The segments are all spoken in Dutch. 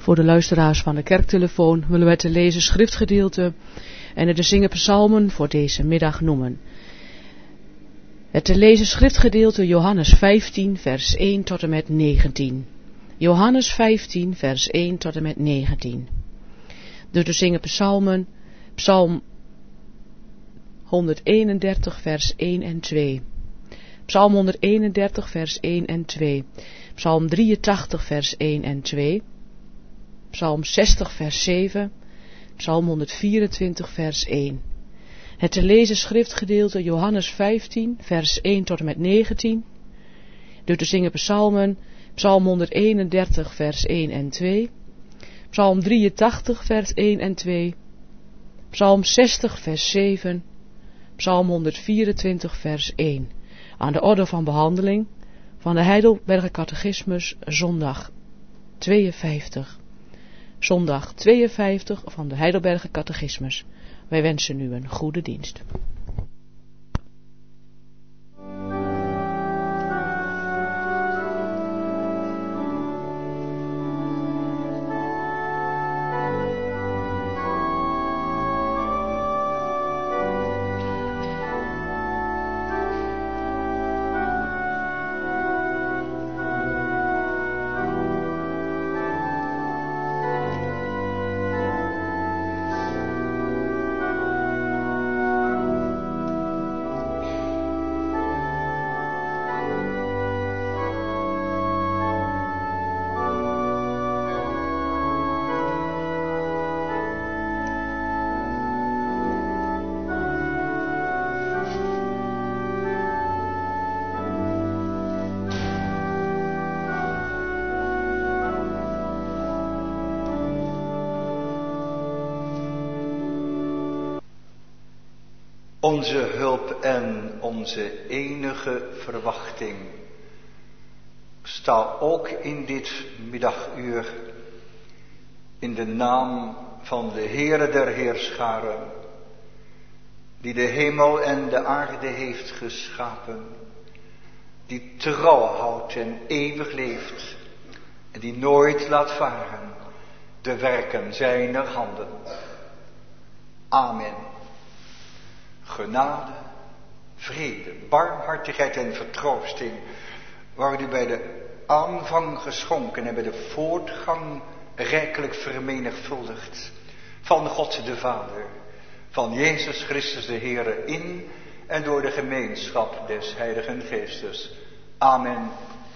Voor de luisteraars van de kerktelefoon willen wij te lezen schriftgedeelte en het te zingen psalmen voor deze middag noemen. Het te lezen schriftgedeelte Johannes 15 vers 1 tot en met 19. Johannes 15 vers 1 tot en met 19. De te zingen psalmen, psalm 131 vers 1 en 2. Psalm 131 vers 1 en 2. Psalm 83 vers 1 en 2. Psalm 60 vers 7. Psalm 124 vers 1. Het te lezen schriftgedeelte Johannes 15 vers 1 tot en met 19. De te zingen psalmen, Psalm 131 vers 1 en 2. Psalm 83 vers 1 en 2. Psalm 60 vers 7. Psalm 124 vers 1. Aan de orde van behandeling van de Heidelberger Catechismus, zondag 52. Zondag 52 van de Heidelberger Catechismus. Wij wensen u een goede dienst. Onze hulp en onze enige verwachting. Sta ook in dit middaguur in de naam van de Heere der Heerscharen, die de hemel en de aarde heeft geschapen, die trouw houdt en eeuwig leeft en die nooit laat varen de werken zijner handen. Amen. Genade, vrede, barmhartigheid en vertroosting worden u bij de aanvang geschonken en bij de voortgang rijkelijk vermenigvuldigd van God de Vader, van Jezus Christus de Heere in en door de gemeenschap des Heiligen Geestes. Amen.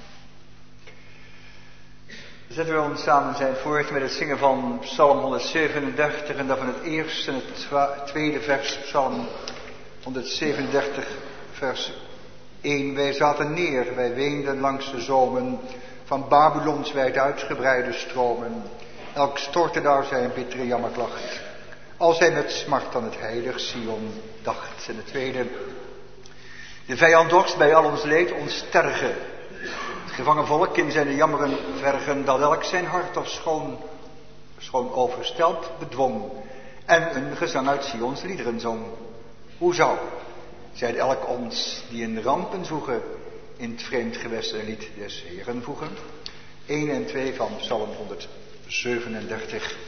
Zetten we ons samen zijn voort met het zingen van Psalm 137 en dan van het eerste en het tweede vers, Psalm 137 vers 1. Wij zaten neer, wij weenden langs de zomen van Babylons wijd uitgebreide stromen. Elk stortte daar zijn bittere jammerklacht, als hij met smart aan het heilig Sion dacht. En het tweede, de vijand dorst bij al ons leed ons tergen. Het gevangen volk in zijn jammeren vergen, dat elk zijn hart of schoon oversteld bedwong en een gezang uit Sions liederen zong. Hoe zou, zeide elk ons die in rampen zoegen, in het vreemd gewest een lied des Heeren voegen? 1 en 2 van Psalm 137.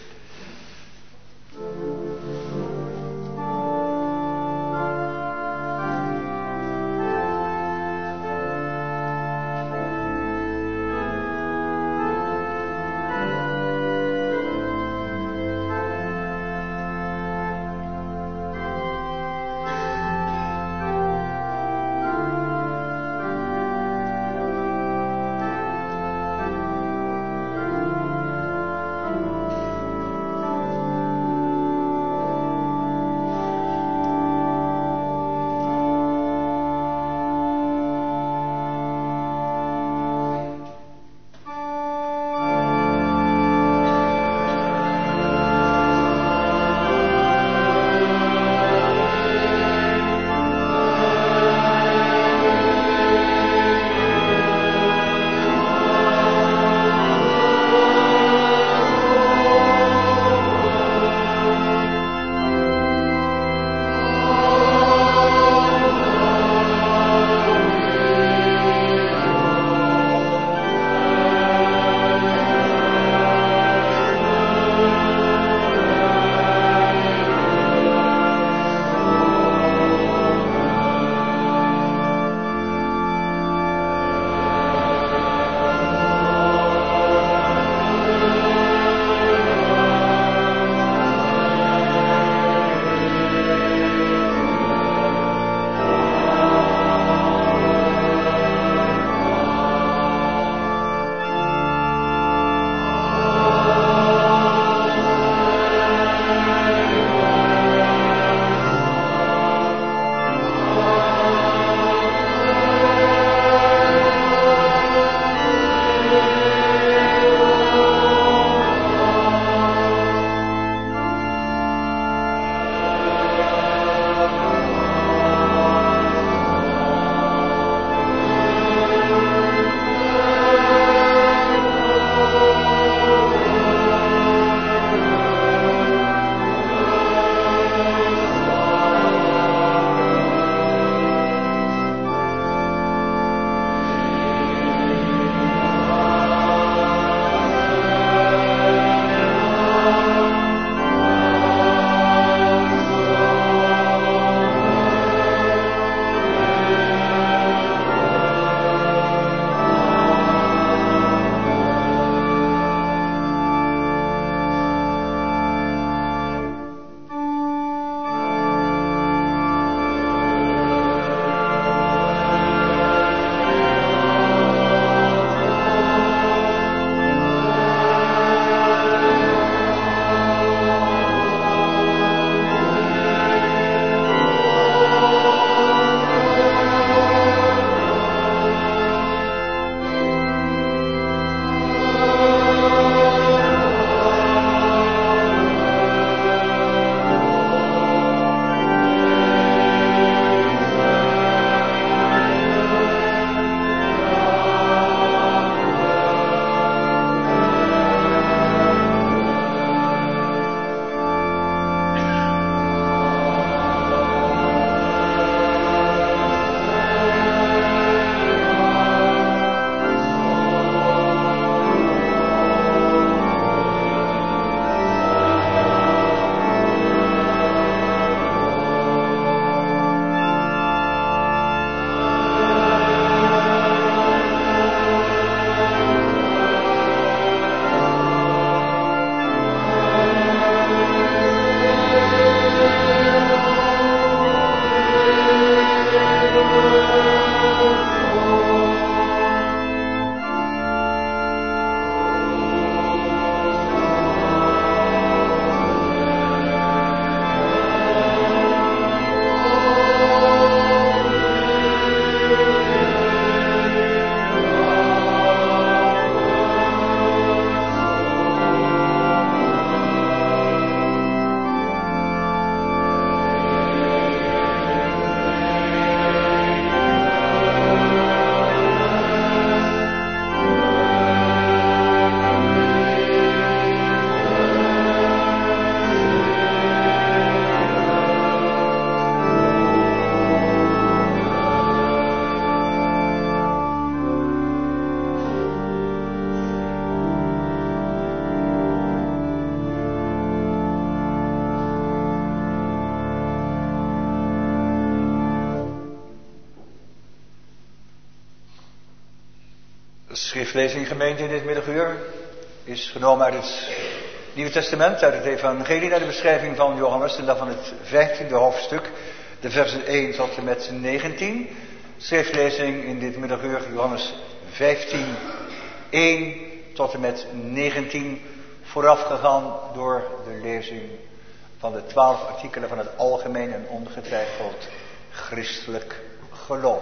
Schriftlezing gemeente in dit middaguur is genomen uit het Nieuwe Testament, uit het Evangelie naar de beschrijving van Johannes, en dan van het 15e hoofdstuk, de versen 1 tot en met 19. Schriftlezing in dit middaguur Johannes 15, 1 tot en met 19, voorafgegaan door de lezing van de 12 artikelen van het algemeen en ongetwijfeld christelijk geloof.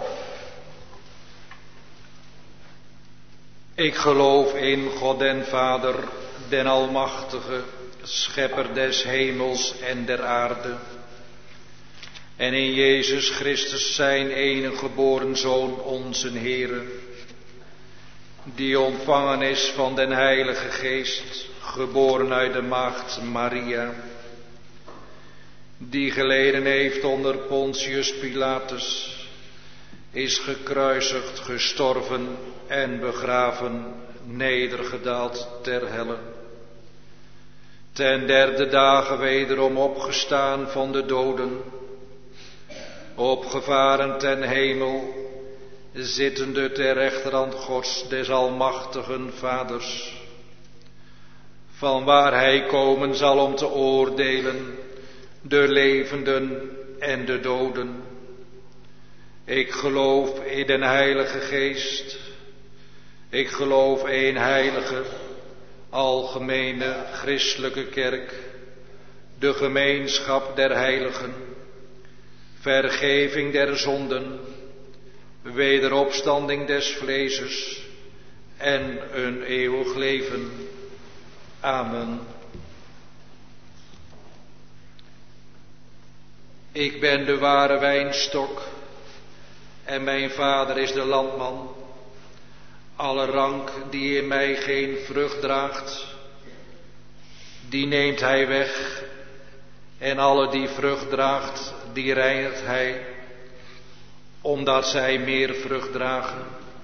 Ik geloof in God den Vader, den Almachtige, Schepper des hemels en der aarde. En in Jezus Christus zijn enige geboren Zoon, onze Heere, die ontvangen is van den Heilige Geest, geboren uit de maagd Maria, die geleden heeft onder Pontius Pilatus, is gekruisigd, gestorven en begraven, nedergedaald ter helle. Ten derde dagen wederom opgestaan van de doden, opgevaren ten hemel, zittende ter rechterhand Gods des almachtigen Vaders, vanwaar hij komen zal om te oordelen de levenden en de doden. Ik geloof in den Heilige Geest. Ik geloof één heilige, algemene, christelijke kerk, de gemeenschap der heiligen, vergeving der zonden, wederopstanding des vleeses en een eeuwig leven. Amen. Ik ben de ware wijnstok en mijn Vader is de landman. Alle rank die in mij geen vrucht draagt, die neemt hij weg. En alle die vrucht draagt, die reinigt hij, omdat zij meer vrucht dragen.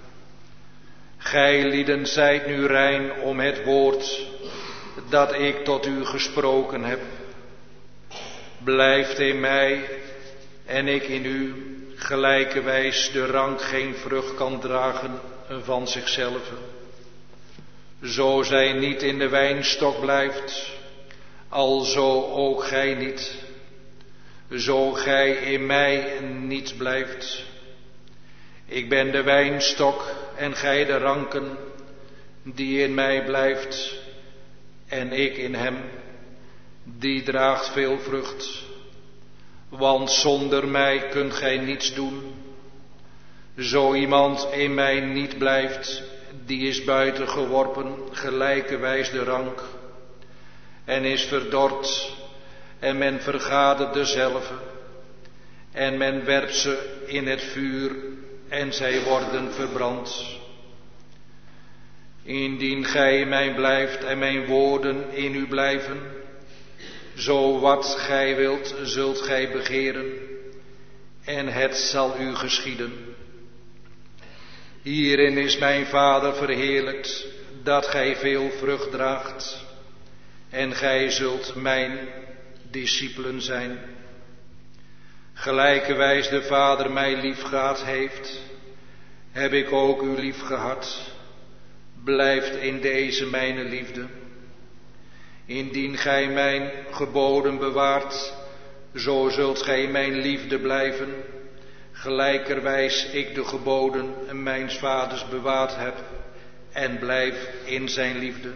Gij lieden zijt nu rein om het woord dat ik tot u gesproken heb. Blijft in mij en ik in u, gelijkerwijs de rank geen vrucht kan dragen van zichzelf. Zo zij niet in de wijnstok blijft, alzo ook gij niet. Zo gij in mij niet blijft. Ik ben de wijnstok en gij de ranken, die in mij blijft en ik in hem, die draagt veel vrucht. Want zonder mij kunt gij niets doen. Zo iemand in mij niet blijft, die is buiten geworpen, gelijkerwijs de rank, en is verdord, en men vergadert dezelve, en men werpt ze in het vuur, en zij worden verbrand. Indien gij in mij blijft en mijn woorden in u blijven, zo wat gij wilt, zult gij begeren, en het zal u geschieden. Hierin is mijn Vader verheerlijkt, dat gij veel vrucht draagt, en gij zult mijn discipelen zijn. Gelijkerwijs de Vader mij liefgehad heeft, heb ik ook u liefgehad. Blijft in deze mijn liefde. Indien gij mijn geboden bewaart, zo zult gij mijn liefde blijven, gelijkerwijs ik de geboden mijns Vaders bewaard heb en blijf in zijn liefde.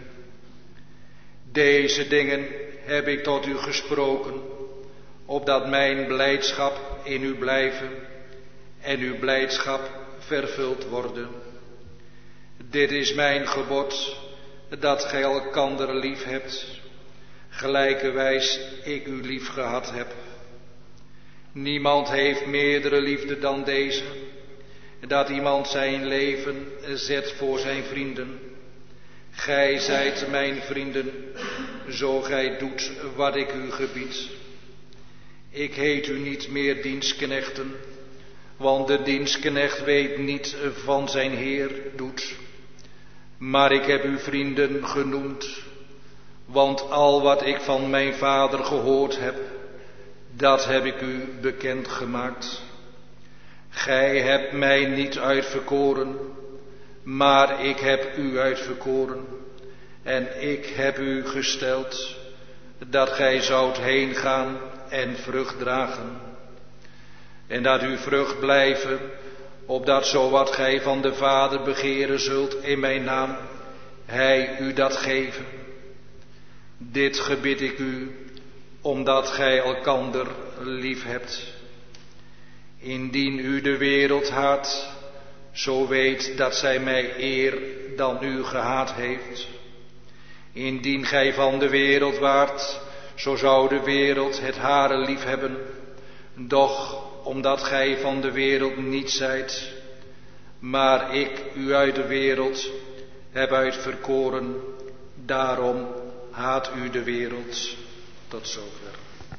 Deze dingen heb ik tot u gesproken, opdat mijn blijdschap in u blijven en uw blijdschap vervuld worden. Dit is mijn gebod, dat gij elkander lief hebt, gelijkerwijs ik u lief gehad heb. Niemand heeft meerdere liefde dan deze, dat iemand zijn leven zet voor zijn vrienden. Gij zijt mijn vrienden, zo gij doet wat ik u gebied. Ik heet u niet meer dienstknechten, want de dienstknecht weet niet van zijn Heer doet. Maar ik heb u vrienden genoemd, want al wat ik van mijn Vader gehoord heb, dat heb ik u bekendgemaakt. Gij hebt mij niet uitverkoren, Maar ik heb u uitverkoren en ik heb u gesteld, dat gij zoudt heen gaan en vrucht dragen. En dat uw vrucht blijven, opdat zo wat gij van de Vader begeren zult in mijn naam, hij u dat geven. Dit gebid ik u, omdat gij elkander lief hebt. Indien u de wereld haat, zo weet dat zij mij eer dan u gehaat heeft. Indien gij van de wereld waart, zo zou de wereld het hare lief hebben. Doch omdat gij van de wereld niet zijt, maar ik u uit de wereld heb uitverkoren, daarom haat u de wereld. Tot zover.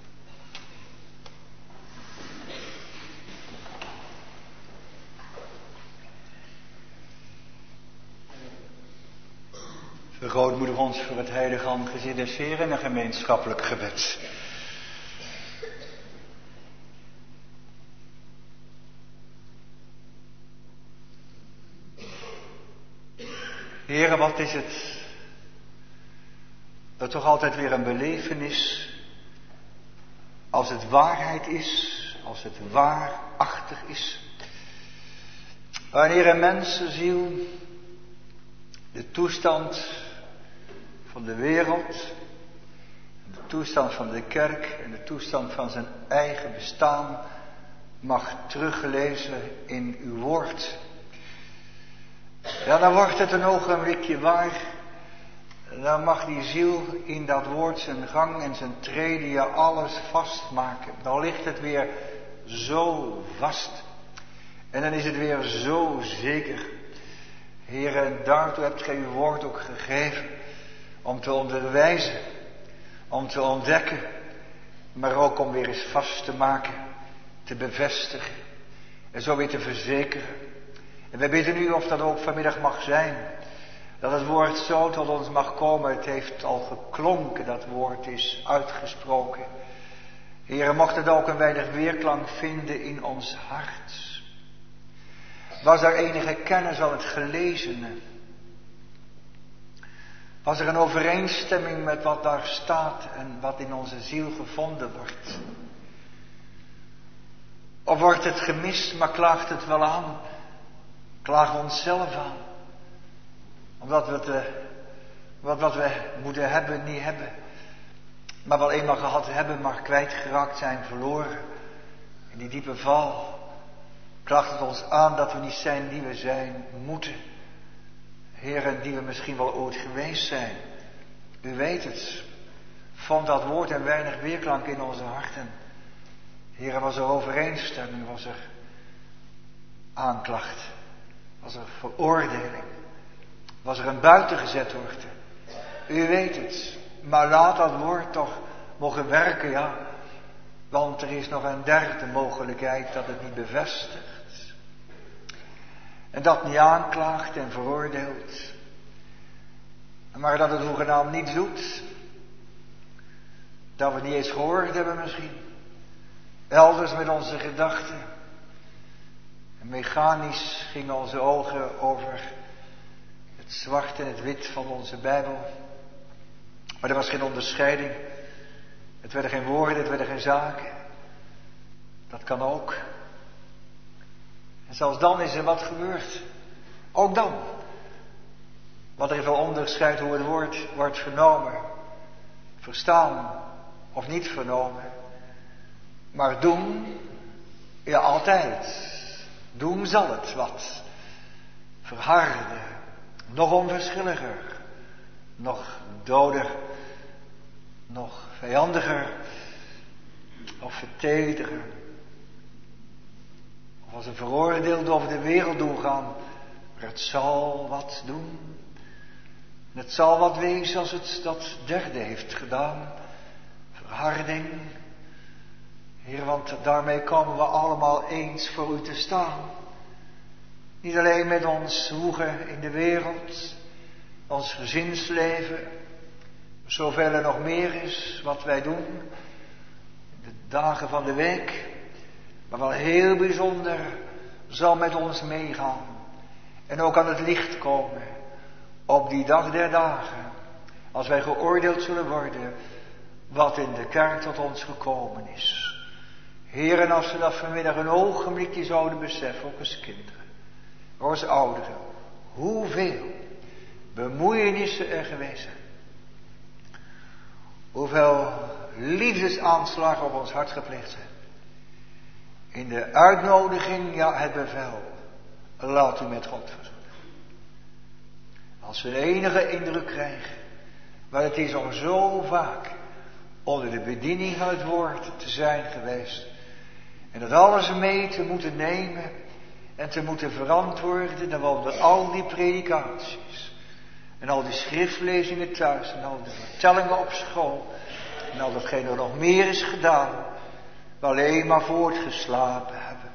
Vergrootmoedig ons voor het heilige aangezicht des Heeren en een gemeenschappelijk gebed. Heere, wat is het dat toch altijd weer een belevenis, als het waarheid is, als het waarachtig is. Wanneer een mensenziel de toestand van de wereld, de toestand van de kerk en de toestand van zijn eigen bestaan mag teruglezen in uw woord. Ja, dan wordt het een ogenblikje waar. Dan mag die ziel in dat woord zijn gang en zijn treden, ja, alles vastmaken. Dan ligt het weer zo vast. En dan is het weer zo zeker. Heer, en daartoe hebt gij uw woord ook gegeven. Om te onderwijzen. Om te ontdekken. Maar ook om weer eens vast te maken. Te bevestigen. En zo weer te verzekeren. En wij bidden u of dat ook vanmiddag mag zijn. Dat het woord zo tot ons mag komen. Het heeft al geklonken, dat woord is uitgesproken. Heer, mocht het ook een weinig weerklank vinden in ons hart. Was er enige kennis van het gelezene? Was er een overeenstemming met wat daar staat en wat in onze ziel gevonden wordt? Of wordt het gemist, maar klaagt het wel aan? Klagen we onszelf aan? Omdat we wat we moeten hebben, niet hebben. Maar wel eenmaal gehad hebben, maar kwijtgeraakt zijn, verloren. In die diepe val. Klaagt het ons aan dat we niet zijn die we zijn moeten. Heren, die we misschien wel ooit geweest zijn. U weet het. Vond dat woord en weinig weerklank in onze harten. Heren, was er overeenstemming, was er aanklacht. Was er veroordeling. Was er een buiten gezet worden. U weet het. Maar laat dat woord toch mogen werken, ja. Want er is nog een derde mogelijkheid dat het niet bevestigt. En dat niet aanklaagt en veroordeelt. Maar dat het hoegenaamd niet doet. Dat we het niet eens gehoord hebben misschien. Elders met onze gedachten. En mechanisch gingen onze ogen over het zwart en het wit van onze Bijbel. Maar er was geen onderscheiding. Het werden geen woorden, het werden geen zaken. Dat kan ook. En zelfs dan is er wat gebeurd. Ook dan. Want er is wel onderscheid hoe het woord wordt vernomen. Verstaan of niet vernomen. Maar doen, ja altijd. Doen zal het wat. Verharden. Nog onverschilliger. Nog doder. Nog vijandiger. Of vertederen. Of als een veroordeelde over de wereld doen gaan. Maar het zal wat doen. En het zal wat wezen als het dat derde heeft gedaan. Verharding. Heer, want daarmee komen we allemaal eens voor u te staan. Niet alleen met ons zwoegen in de wereld. Ons gezinsleven. Zoveel er nog meer is wat wij doen. De dagen van de week. Maar wel heel bijzonder zal met ons meegaan. En ook aan het licht komen op die dag der dagen. Als wij geoordeeld zullen worden wat in de kerk tot ons gekomen is. Heer, en als we dat vanmiddag een ogenblikje zouden beseffen, ook als kinderen, als ouderen, hoeveel bemoeienissen er geweest zijn. Hoeveel liefdesaanslagen op ons hart gepleegd zijn. In de uitnodiging, ja het bevel, laat u met God verzoenen. Als we een enige indruk krijgen, maar het is om zo vaak onder de bediening van het woord te zijn geweest. En dat alles mee te moeten nemen en te moeten verantwoorden. Dan onder al die predikaties. En al die schriftlezingen thuis. En al die vertellingen op school. En al datgene wat nog meer is gedaan. We alleen maar voortgeslapen hebben.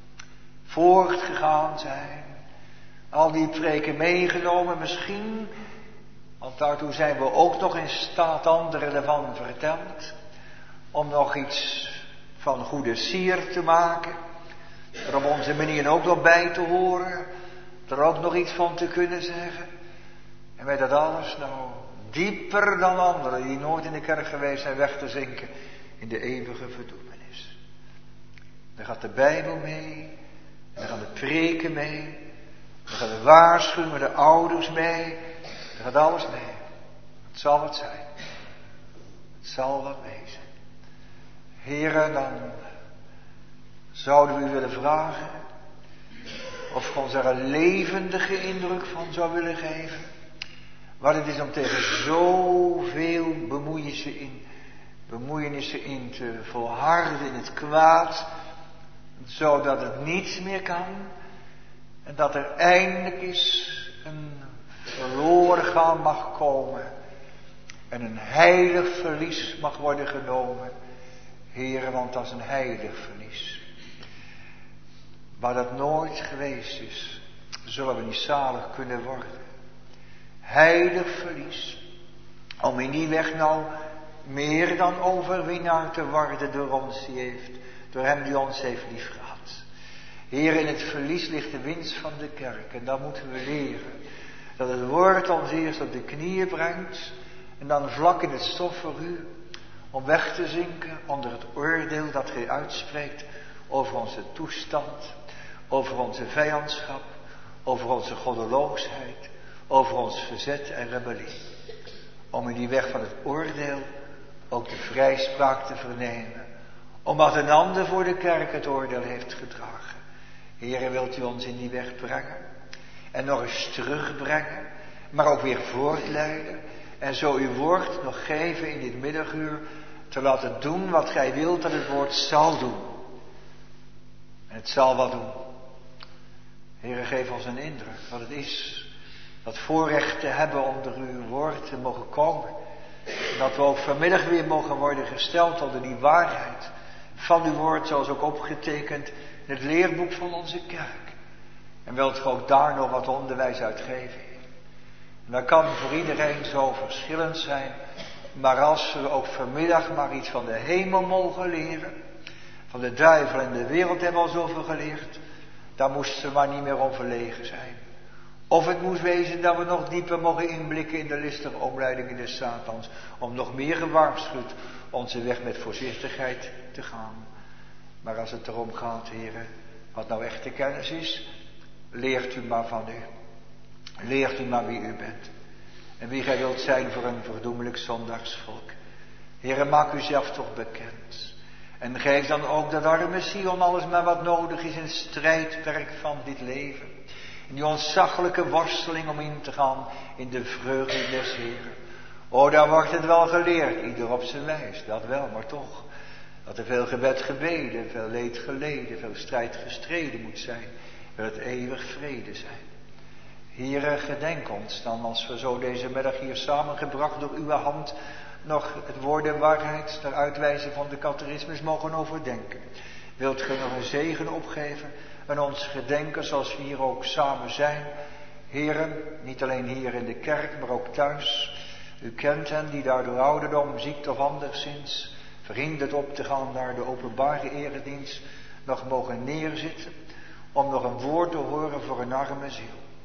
Voortgegaan zijn. Al die preken meegenomen misschien. Want daartoe zijn we ook nog in staat anderen ervan verteld. Om nog iets van goede sier te maken. Er op onze manier ook nog bij te horen. Er ook nog iets van te kunnen zeggen. En met dat alles nou dieper dan anderen die nooit in de kerk geweest zijn weg te zinken in de eeuwige verdoemenis. Dan gaat de Bijbel mee. En dan gaan de preken mee. Dan gaat de waarschuwing met de ouders mee. Dan gaat alles mee. Het zal wat zijn. Het zal wat wezen. Heren, dan zouden we u willen vragen of u ons daar een levendige indruk van zou willen geven. Wat het is om tegen zoveel bemoeienissen in te volharden in het kwaad, zodat het niets meer kan en dat er eindelijk eens een verloren gaan mag komen en een heilig verlies mag worden genomen. Heren, want dat is een heilig verlies. Waar dat nooit geweest is, zullen we niet zalig kunnen worden. Heilig verlies. Om in die weg nou meer dan overwinnaar te worden door hem die ons heeft liefgehad. Heer, in het verlies ligt de winst van de kerk. En dan moeten we leren dat het woord ons eerst op de knieën brengt. En dan vlak in het stof voor u. Om weg te zinken onder het oordeel dat gij uitspreekt over onze toestand, over onze vijandschap, over onze goddeloosheid, over ons verzet en rebellie. Om in die weg van het oordeel ook de vrijspraak te vernemen, omdat een ander voor de kerk het oordeel heeft gedragen. Heere, wilt u ons in die weg brengen en nog eens terugbrengen, maar ook weer voortleiden en zo uw woord nog geven in dit middaguur, te laten doen wat gij wilt dat het woord zal doen. En het zal wat doen. Heere, geef ons een indruk wat het is, dat voorrecht te hebben om door uw woord te mogen komen. En dat we ook vanmiddag weer mogen worden gesteld onder die waarheid van uw woord, zoals ook opgetekend in het leerboek van onze kerk. En wilt u ook daar nog wat onderwijs uit geven. En dat kan voor iedereen zo verschillend zijn. Maar als we ook vanmiddag maar iets van de hemel mogen leren, van de duivel en de wereld hebben we al zoveel geleerd, dan moesten we maar niet meer om verlegen zijn. Of het moest wezen dat we nog dieper mogen inblikken in de listige omleidingen des Satans, om nog meer gewaarschuwd onze weg met voorzichtigheid te gaan. Maar als het erom gaat, heren, wat nou echte kennis is, leert u maar van u. Leert u maar wie u bent. En wie gij wilt zijn voor een verdoemelijk zondagsvolk. Heere, maak u zelf toch bekend. En geef dan ook dat arme Sion alles maar wat nodig is in het strijdperk van dit leven. In die ontzaglijke worsteling om in te gaan in de vreugde des Heeren. O, daar wordt het wel geleerd, ieder op zijn wijs, dat wel, maar toch. Dat er veel gebed gebeden, veel leed geleden, veel strijd gestreden moet zijn. Wil het eeuwig vrede zijn. Heere, gedenk ons dan als we zo deze middag hier samengebracht door uw hand nog het woord en waarheid ter uitwijzing van de catechismus mogen overdenken. Wilt ge nog een zegen opgeven en ons gedenken zoals we hier ook samen zijn. Heere, niet alleen hier in de kerk, maar ook thuis. U kent hen die daar door ouderdom, ziekte of anderszins verhinderd op te gaan naar de openbare eredienst nog mogen neerzitten. Om nog een woord te horen voor een arme ziel.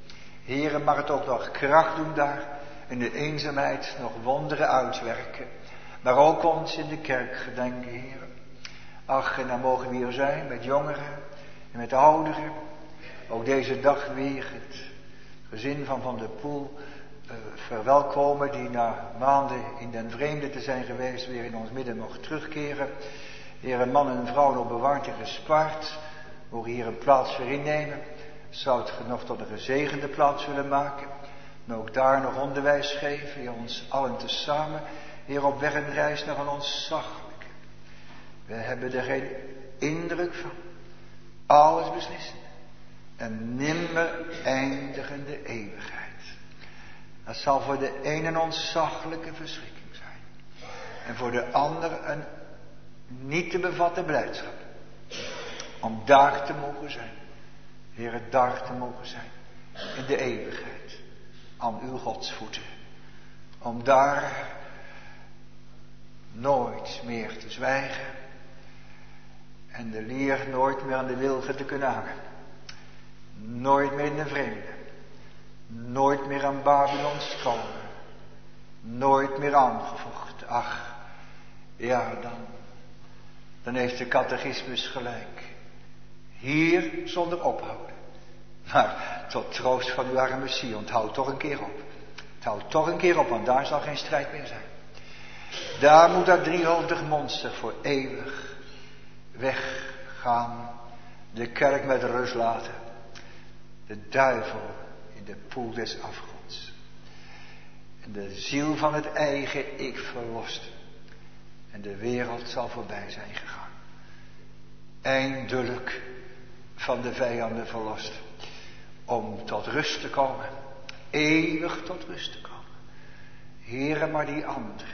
Heere, mag het ook nog kracht doen daar, in de eenzaamheid nog wonderen uitwerken. Maar ook ons in de kerk gedenken, Heere. Ach, en dan mogen we hier zijn met jongeren en met ouderen. Ook deze dag weer het gezin van Van der Poel verwelkomen, die na maanden in den vreemde te zijn geweest weer in ons midden mocht terugkeren. Heere, man en vrouw nog bewaard en gespaard, mogen hier een plaats voor innemen. Zou het nog tot een gezegende plaats willen maken. En ook daar nog onderwijs geven, Heer, ons allen tezamen. Heer, op weg en reis naar een ontzaglijke. We hebben er geen indruk van. Alles beslissen. En nimmer eindigende eeuwigheid. Dat zal voor de een een ontzaglijke verschrikking zijn. En voor de ander een niet te bevatten blijdschap. Om daar te mogen zijn. Heere, daar te mogen zijn. In de eeuwigheid. Aan uw godsvoeten. Om daar nooit meer te zwijgen. En de lier nooit meer aan de wilgen te kunnen hangen. Nooit meer in de vreemde. Nooit meer aan Babylons tronen. Nooit meer aangevochten. Ach, ja, dan heeft de catechismus gelijk. Hier zonder ophouden. Maar tot troost van uw arme Sion, het houdt toch een keer op. Het houdt toch een keer op, want daar zal geen strijd meer zijn. Daar moet dat driehoofdig monster voor eeuwig weggaan. De kerk met rust laten. De duivel in de poel des afgronds. En de ziel van het eigen ik verlost. En de wereld zal voorbij zijn gegaan. Eindelijk van de vijanden verlost. Om tot rust te komen. Eeuwig tot rust te komen. Heere, maar die anderen.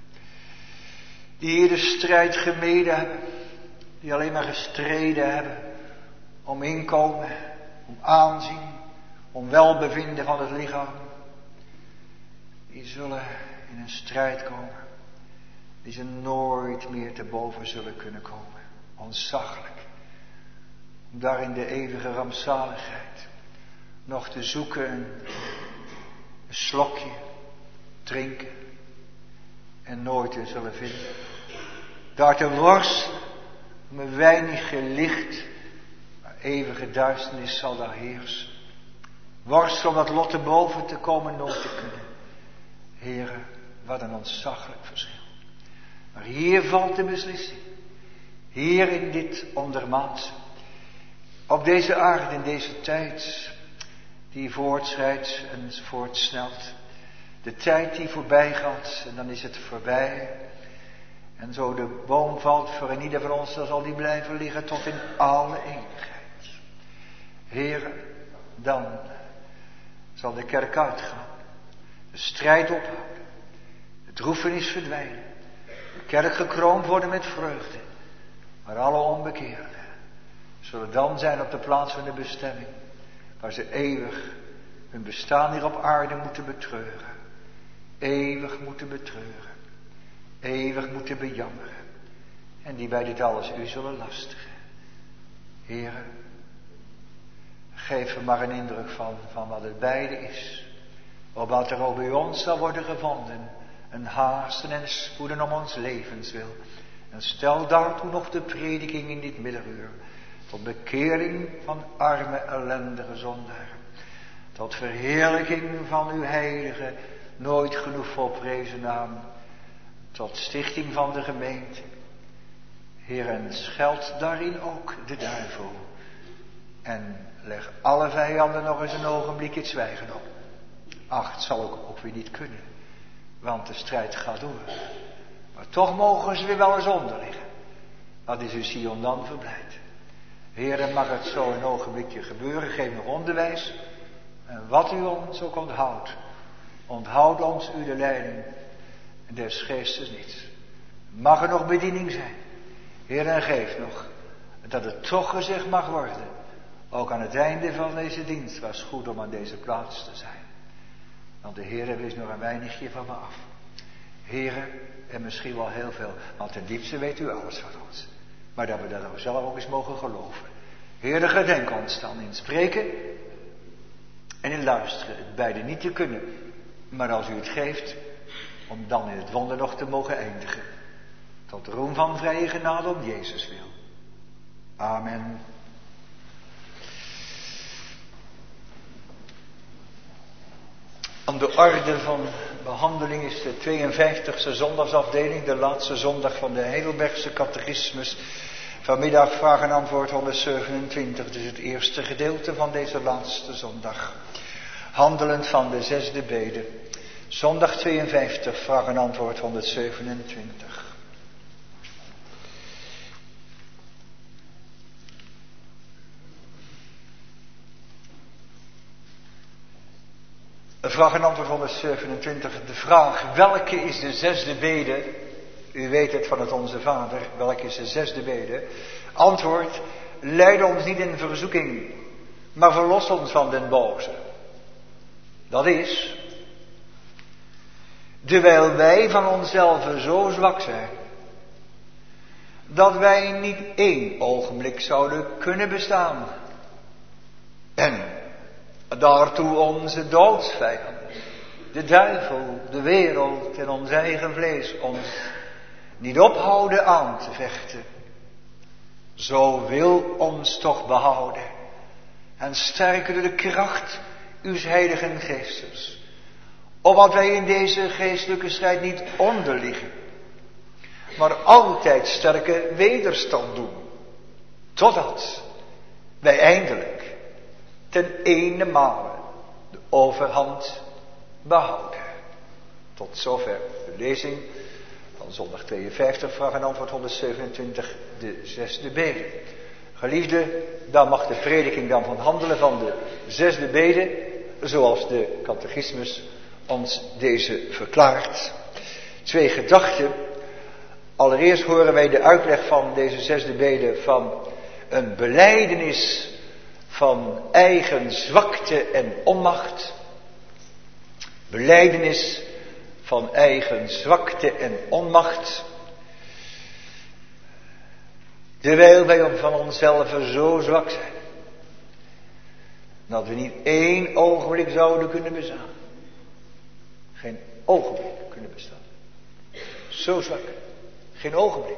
Die hier de strijd gemeden hebben. Die alleen maar gestreden hebben. Om inkomen. Om aanzien. Om welbevinden van het lichaam. Die zullen in een strijd komen. Die ze nooit meer te boven zullen kunnen komen. Ontzaglijk. Om daar in de eeuwige rampzaligheid nog te zoeken een slokje drinken en nooit te zullen vinden. Daar te worstelen om een weinigje licht, maar eeuwige duisternis zal daar heersen. Worstelen om dat lot te boven te komen nooit te kunnen. Heere, wat een ontzaglijk verschil. Maar hier valt de beslissing. Hier in dit ondermaatse. Op deze aarde, in deze tijd, die voortschrijdt en voortsnelt. De tijd die voorbij gaat en dan is het voorbij. En zo de boom valt voor een ieder van ons, dan zal die blijven liggen tot in alle eeuwigheid. Heere, dan zal de kerk uitgaan. De strijd ophouden. De droefenis verdwijnen. De kerk gekroond worden met vreugde. Maar alle onbekeerden zullen dan zijn op de plaats van de bestemming. Waar ze eeuwig hun bestaan hier op aarde moeten betreuren. Eeuwig moeten betreuren. Eeuwig moeten bejammeren. En die bij dit alles u zullen lastigen. Heere, geef er maar een indruk van wat het beide is. Opdat er ook bij ons zal worden gevonden. Een haasten en spoeden om ons levenswil. En stel daartoe nog de prediking in dit middaguur. Tot bekering van arme ellendige zondaren. Tot verheerlijking van uw heilige, nooit genoeg volprezen naam. Tot stichting van de gemeente. Heer, en scheld daarin ook de duivel. En leg alle vijanden nog eens een ogenblik het zwijgen op. Ach, het zal ook weer niet kunnen. Want de strijd gaat door. Maar toch mogen ze weer wel eens onder liggen. Wat is uw Sion dan verblijd. Heere, mag het zo een ogenblikje gebeuren. Geef nog onderwijs. En wat u ons ook onthoudt. Onthoud ons u de leiding des geestes niet. Mag er nog bediening zijn. Heer, en geef nog dat het toch gezegd mag worden. Ook aan het einde van deze dienst was goed om aan deze plaats te zijn. Want de Heer wees nog een weinigje van me af. Heere, en misschien wel heel veel. Want ten diepste weet u alles van ons. Maar dat we dat ook zelf ook eens mogen geloven. Heere, gedenk ons dan in spreken en in luisteren. Het beide niet te kunnen. Maar als u het geeft, om dan in het wonder nog te mogen eindigen. Tot roem van vrije genade om Jezus wil. Amen. Aan de orde van behandeling is de 52e zondagsafdeling, de laatste zondag van de Heidelbergse catechismus. Vanmiddag vraag en antwoord 127, dus het eerste gedeelte van deze laatste zondag. Handelend van de 6e bede. Zondag 52, vraag en antwoord 127. Vraag en antwoord 127. De vraag, welke is de 6e bede? U weet het van het Onze Vader. Welke is de 6e bede? Antwoord, leid ons niet in verzoeking, maar verlos ons van den boze. Dat is, terwijl wij van onszelf zo zwak zijn, dat wij niet 1 ogenblik zouden kunnen bestaan. En daartoe onze doodsvijanden, de duivel, de wereld en ons eigen vlees ons niet ophouden aan te vechten. Zo wil ons toch behouden en sterken door de kracht uws heiligen geestes, opdat wij in deze geestelijke strijd niet onderliggen, maar altijd sterke wederstand doen, totdat wij eindelijk ten ene male de overhand behouden. Tot zover de lezing van zondag 52, vraag en antwoord 127, de 6e bede. Geliefde, daar mag de prediking dan van handelen van de 6e bede, zoals de catechismus ons deze verklaart. 2 gedachten. Allereerst horen wij de uitleg van deze 6e bede van een belijdenis van eigen zwakte en onmacht. Belijdenis van eigen zwakte en onmacht. Terwijl wij van onszelf zo zwak zijn, dat we niet 1 ogenblik zouden kunnen bestaan. Geen ogenblik kunnen bestaan. Zo zwak. Geen ogenblik.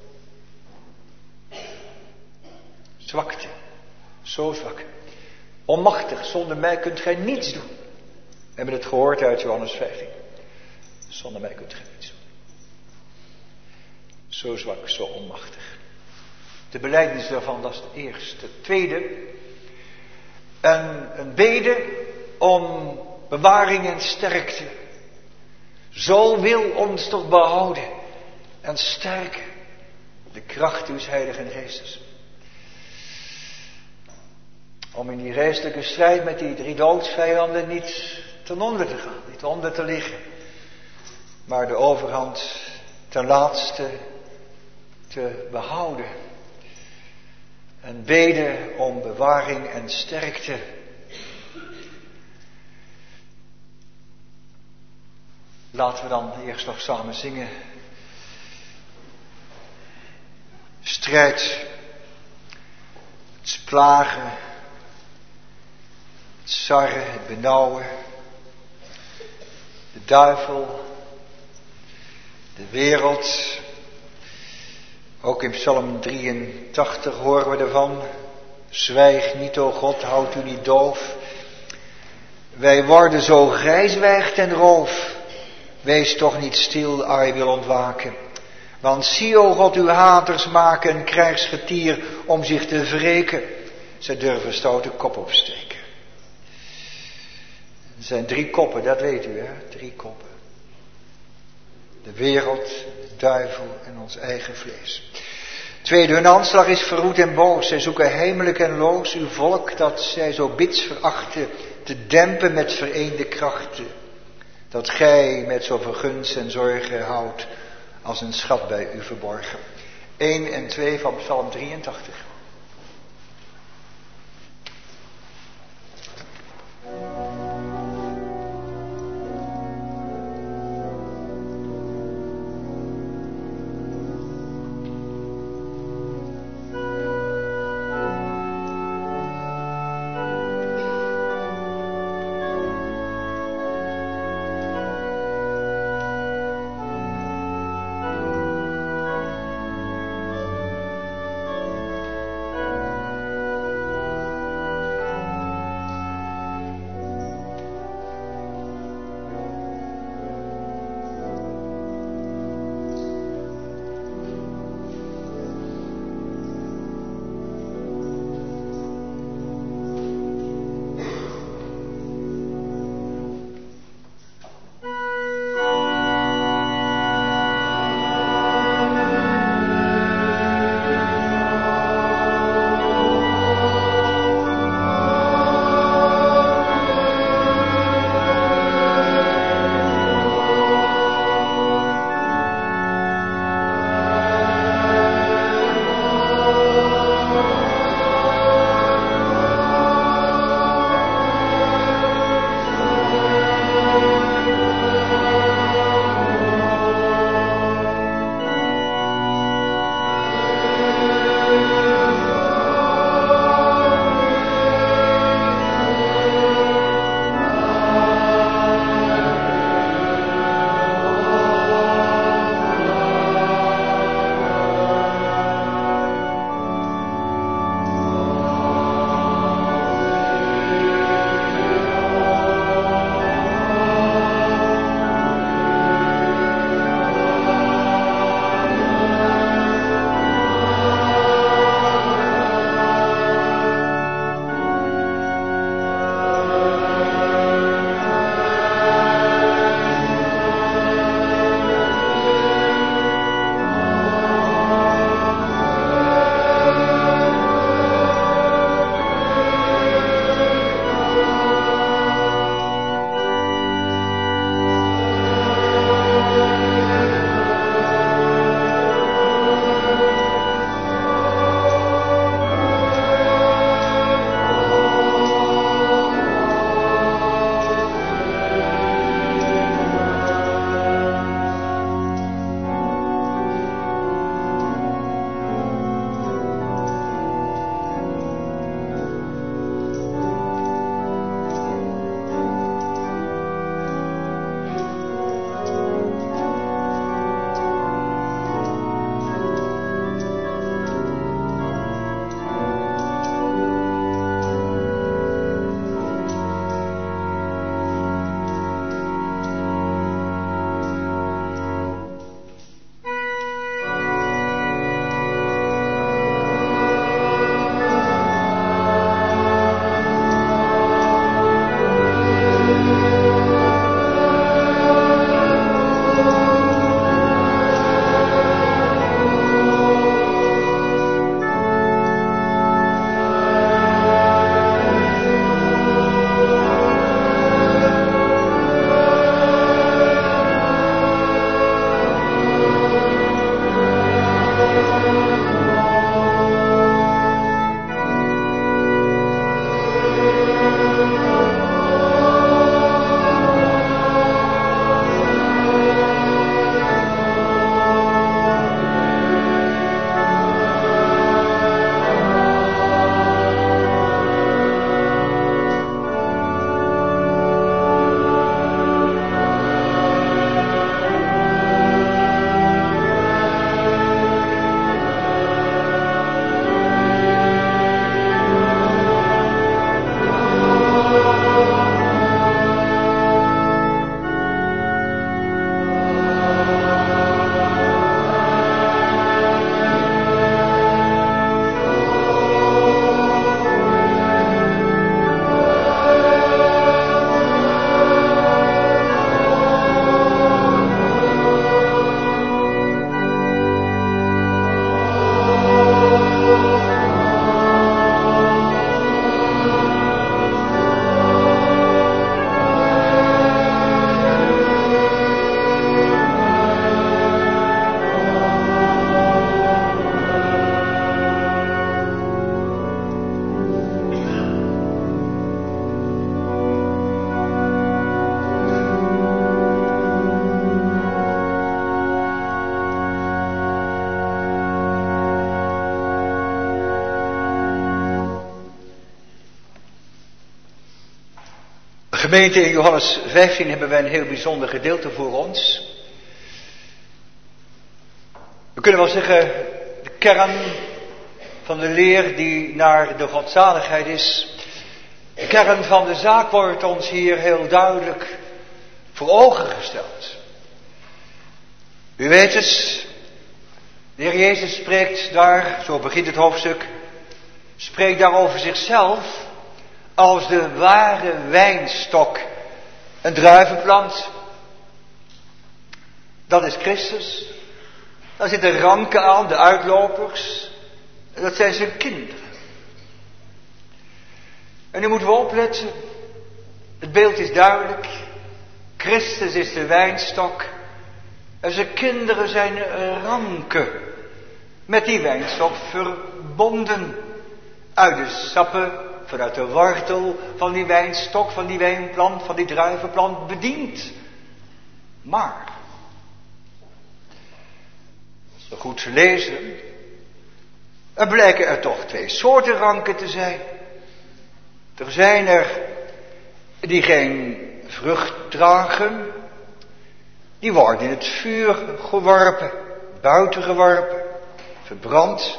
Zwakte. Zo zwak. Onmachtig. Zonder mij kunt gij niets doen. We hebben het gehoord uit Johannes 15. Zonder mij kunt gij niets doen. Zo zwak, zo onmachtig. De belijdenis daarvan, dat is het eerste. Het tweede, een bede om bewaring en sterkte. Zo wil ons toch behouden en sterken de kracht uws heiligen geestes. Om in die geestelijke strijd met die 3 doodsvijanden niet ten onder te gaan, niet onder te liggen, maar de overhand ten laatste te behouden. Een bede om bewaring en sterkte. Laten we dan eerst nog samen zingen. Strijd, het plagen, het sarren, het benauwen, de duivel, de wereld. Ook in Psalm 83 horen we ervan. Zwijg niet, o God, houd u niet doof. Wij worden zo grijswijg ten roof. Wees toch niet stil, ai wil ontwaken. Want zie, o God, uw haters maken een krijgsgetier om zich te wreken. Ze durven stoute kop opsteken. Er zijn 3 koppen, dat weet u, hè? 3 koppen. De wereld, de duivel en ons eigen vlees. Tweede, hun aanslag is verwoed en boos. Zij zoeken heimelijk en loos uw volk dat zij zo bits verachten, te dempen met vereende krachten. Dat gij met zoveel gunst en zorgen houdt als een schat bij u verborgen. 1 en 2 van Psalm 83. Gemeente, in Johannes 15 hebben wij een heel bijzonder gedeelte voor ons. We kunnen wel zeggen, de kern van de leer die naar de godzaligheid is. De kern van de zaak wordt ons hier heel duidelijk voor ogen gesteld. U weet het, de Heer Jezus spreekt daar, zo begint het hoofdstuk, spreekt daar over zichzelf als de ware wijnstok. Een druivenplant, dat is Christus. Daar zitten ranken aan, de uitlopers. Dat zijn zijn kinderen. En nu moeten we opletten. Het beeld is duidelijk. Christus is de wijnstok. En zijn kinderen zijn ranken. Met die wijnstok verbonden. Uit de sappen, vanuit de wortel van die wijnstok, van die wijnplant, van die druivenplant bediend. Maar, als we goed lezen, er blijken er toch twee soorten ranken te zijn. Er zijn er die geen vrucht dragen, die worden in het vuur geworpen, buiten geworpen, verbrand.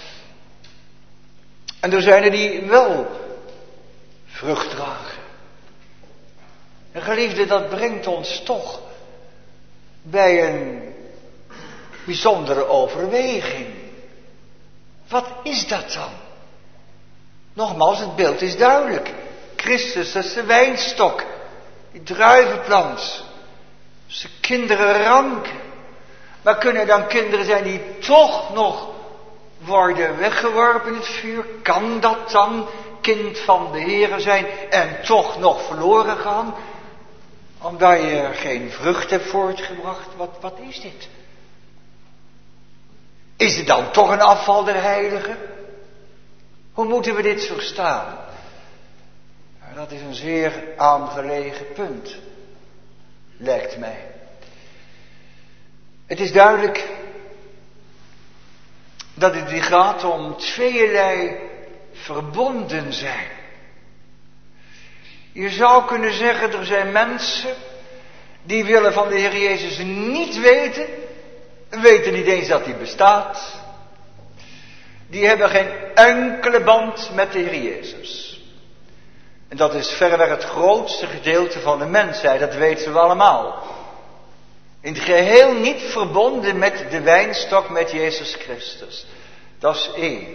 En er zijn er die wel vrucht dragen. En geliefde, dat brengt ons toch bij een bijzondere overweging. Wat is dat dan? Nogmaals, het beeld is duidelijk. Christus, dat is de wijnstok, die druivenplant. Zijn kinderen ranken. Maar kunnen er dan kinderen zijn die toch nog worden weggeworpen in het vuur? Kan dat dan kind van de Heere zijn en toch nog verloren gaan? Omdat je geen vrucht hebt voortgebracht. Wat is dit? Is het dan toch een afval der heiligen? Hoe moeten we dit verstaan? Dat is een zeer aangelegen punt, lijkt mij. Het is duidelijk dat het hier gaat om tweeërlei verbonden zijn. Je zou kunnen zeggen, er zijn mensen die willen van de Heer Jezus niet weten niet eens dat hij bestaat. Die hebben geen enkele band met de Heer Jezus. En dat is verreweg het grootste gedeelte van de mensheid, dat weten we allemaal. In het geheel niet verbonden met de wijnstok, met Jezus Christus. Dat is één.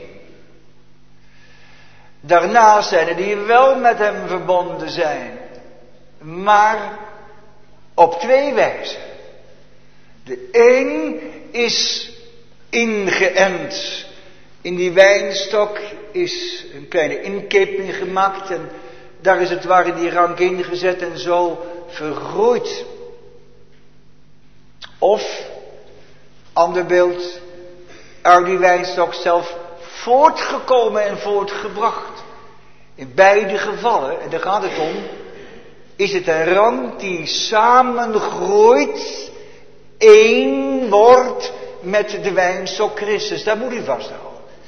Daarnaast zijn er die wel met hem verbonden zijn. Maar op twee wijzen. De een is ingeënt. In die wijnstok is een kleine inkeping gemaakt. En daar is het ware die rank ingezet en zo vergroeid. Of, ander beeld, uit die wijnstok zelf voortgekomen en voortgebracht. In beide gevallen, en daar gaat het om, is het een rank die samengroeit, één wordt met de wijnstok Christus. Daar moet u vasthouden.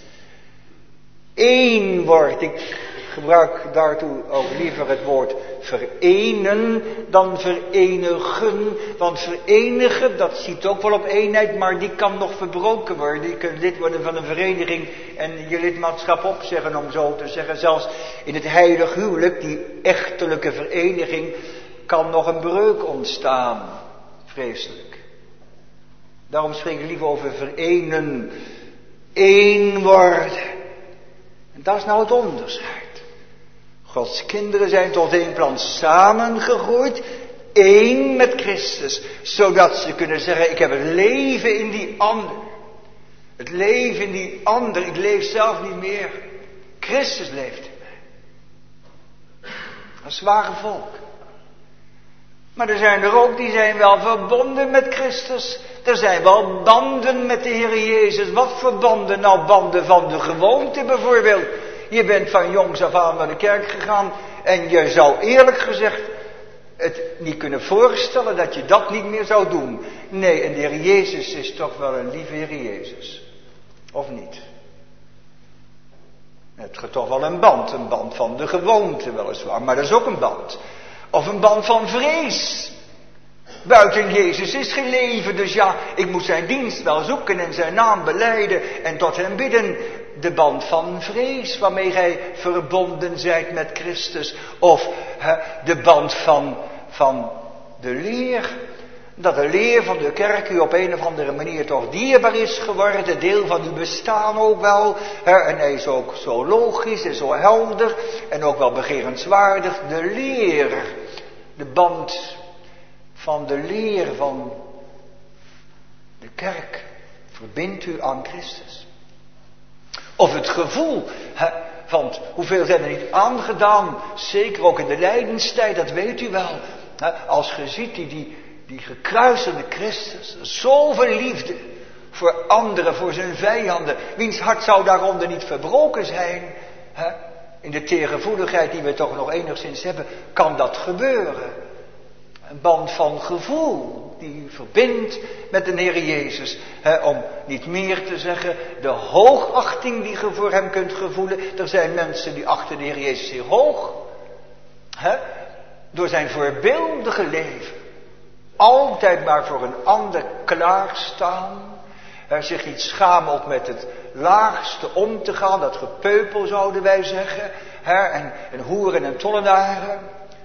Eén wordt, ik gebruik daartoe ook liever het woord verenen dan verenigen. Want verenigen, dat ziet ook wel op eenheid, maar die kan nog verbroken worden. Je kunt lid worden van een vereniging en je lidmaatschap opzeggen, om zo te zeggen. Zelfs in het heilig huwelijk, die echtelijke vereniging, kan nog een breuk ontstaan. Vreselijk. Daarom spreek ik liever over verenen. Eén worden. En dat is nou het onderscheid. Gods kinderen zijn tot één plan samengegroeid, één met Christus, zodat ze kunnen zeggen, ik heb het leven in die ander. Het leven in die ander, ik leef zelf niet meer. Christus leeft in mij. Een zwaar volk. Maar er zijn er ook die zijn wel verbonden met Christus. Er zijn wel banden met de Heer Jezus. Wat voor banden? Nou, banden van de gewoonte bijvoorbeeld. Je bent van jongs af aan naar de kerk gegaan en je zou eerlijk gezegd het niet kunnen voorstellen dat je dat niet meer zou doen. Nee, en de Heer Jezus is toch wel een lieve Heer Jezus. Of niet? Het gaat toch wel een band van de gewoonte weliswaar, maar dat is ook een band. Of een band van vrees. Buiten Jezus is geen leven, dus ja, ik moet zijn dienst wel zoeken en zijn naam belijden en tot hem bidden. De band van vrees waarmee gij verbonden zijt met Christus. Of de band van de leer. Dat de leer van de kerk u op een of andere manier toch dierbaar is geworden. Deel van uw bestaan ook wel. En hij is ook zo logisch en zo helder. En ook wel begerenswaardig. De leer. De band van de leer van de kerk verbindt u aan Christus. Of het gevoel, want hoeveel zijn er niet aangedaan, zeker ook in de lijdenstijd, dat weet u wel. Als je ziet die gekruisigde Christus, zoveel liefde voor anderen, voor zijn vijanden, wiens hart zou daaronder niet verbroken zijn. In de tegenwoordigheid die we toch nog enigszins hebben, kan dat gebeuren. Een band van gevoel die u verbindt met de Heer Jezus. Om niet meer te zeggen, de hoogachting die je voor hem kunt gevoelen. Er zijn mensen die achten de Heer Jezus zeer hoog. Door zijn voorbeeldige leven. Altijd maar voor een ander klaarstaan. Zich niet schamen ook met het laagste om te gaan. Dat gepeupel zouden wij zeggen. En hoeren en tollenaren.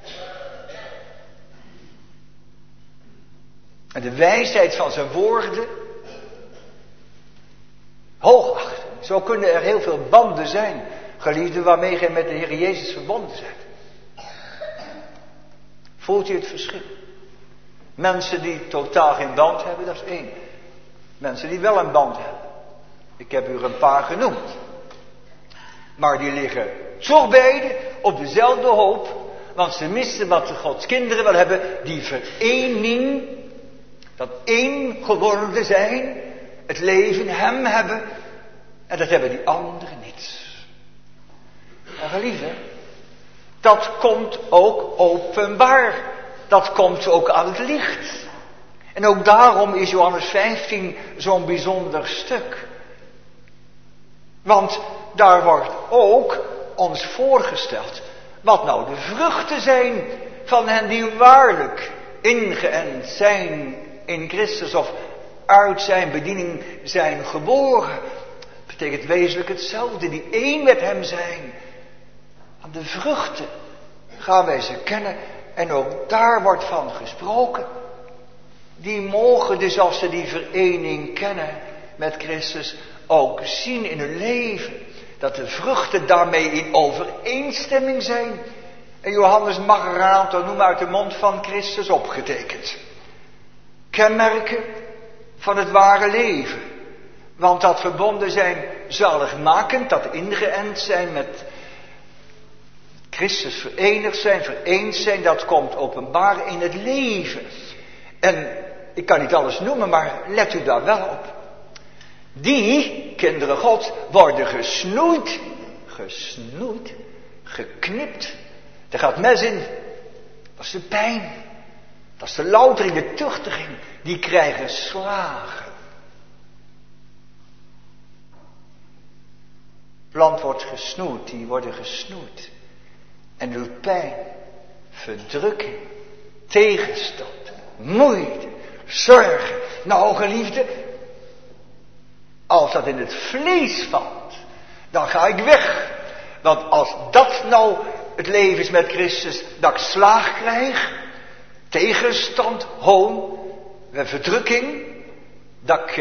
En de wijsheid van zijn woorden. Hoogachten. Zo kunnen er heel veel banden zijn. Geliefden, waarmee gij met de Heer Jezus verbonden bent. Voelt u het verschil? Mensen die totaal geen band hebben, dat is één. Mensen die wel een band hebben. Ik heb u er een paar genoemd. Maar die liggen toch beide op dezelfde hoop. Want ze missen wat de Gods kinderen wel hebben. Die verening. Dat één geworden zijn. Het leven hem hebben. En dat hebben die anderen niet. En geliefden. Dat komt ook openbaar. Dat komt ook aan het licht. En ook daarom is Johannes 15 zo'n bijzonder stuk. Want daar wordt ook ons voorgesteld wat nou de vruchten zijn van hen die waarlijk ingeënt zijn in Christus of uit zijn bediening zijn geboren. Dat betekent wezenlijk hetzelfde, die één met hem zijn. Aan de vruchten gaan wij ze kennen en ook daar wordt van gesproken. Die mogen dus als ze die verening kennen met Christus ook zien in hun leven. Dat de vruchten daarmee in overeenstemming zijn. En Johannes mag er een aantal noemen uit de mond van Christus opgetekend. Kenmerken van het ware leven. Want dat verbonden zijn zaligmakend, dat ingeënt zijn met Christus verenigd zijn, vereend zijn, dat komt openbaar in het leven. En ik kan niet alles noemen, maar let u daar wel op. Die, kinderen God, worden gesnoeid, geknipt. Er gaat mes in. Dat is de pijn. Dat is de loutering, de tuchtiging. Die krijgen slagen. Plant wordt gesnoeid, die worden gesnoeid. En doet pijn, verdrukking, tegenstand, moeite, zorgen. Nou, geliefde, als dat in het vlees valt, dan ga ik weg. Want als dat nou het leven is met Christus, dat ik slaag krijg, tegenstand, hoon, verdrukking, dat ik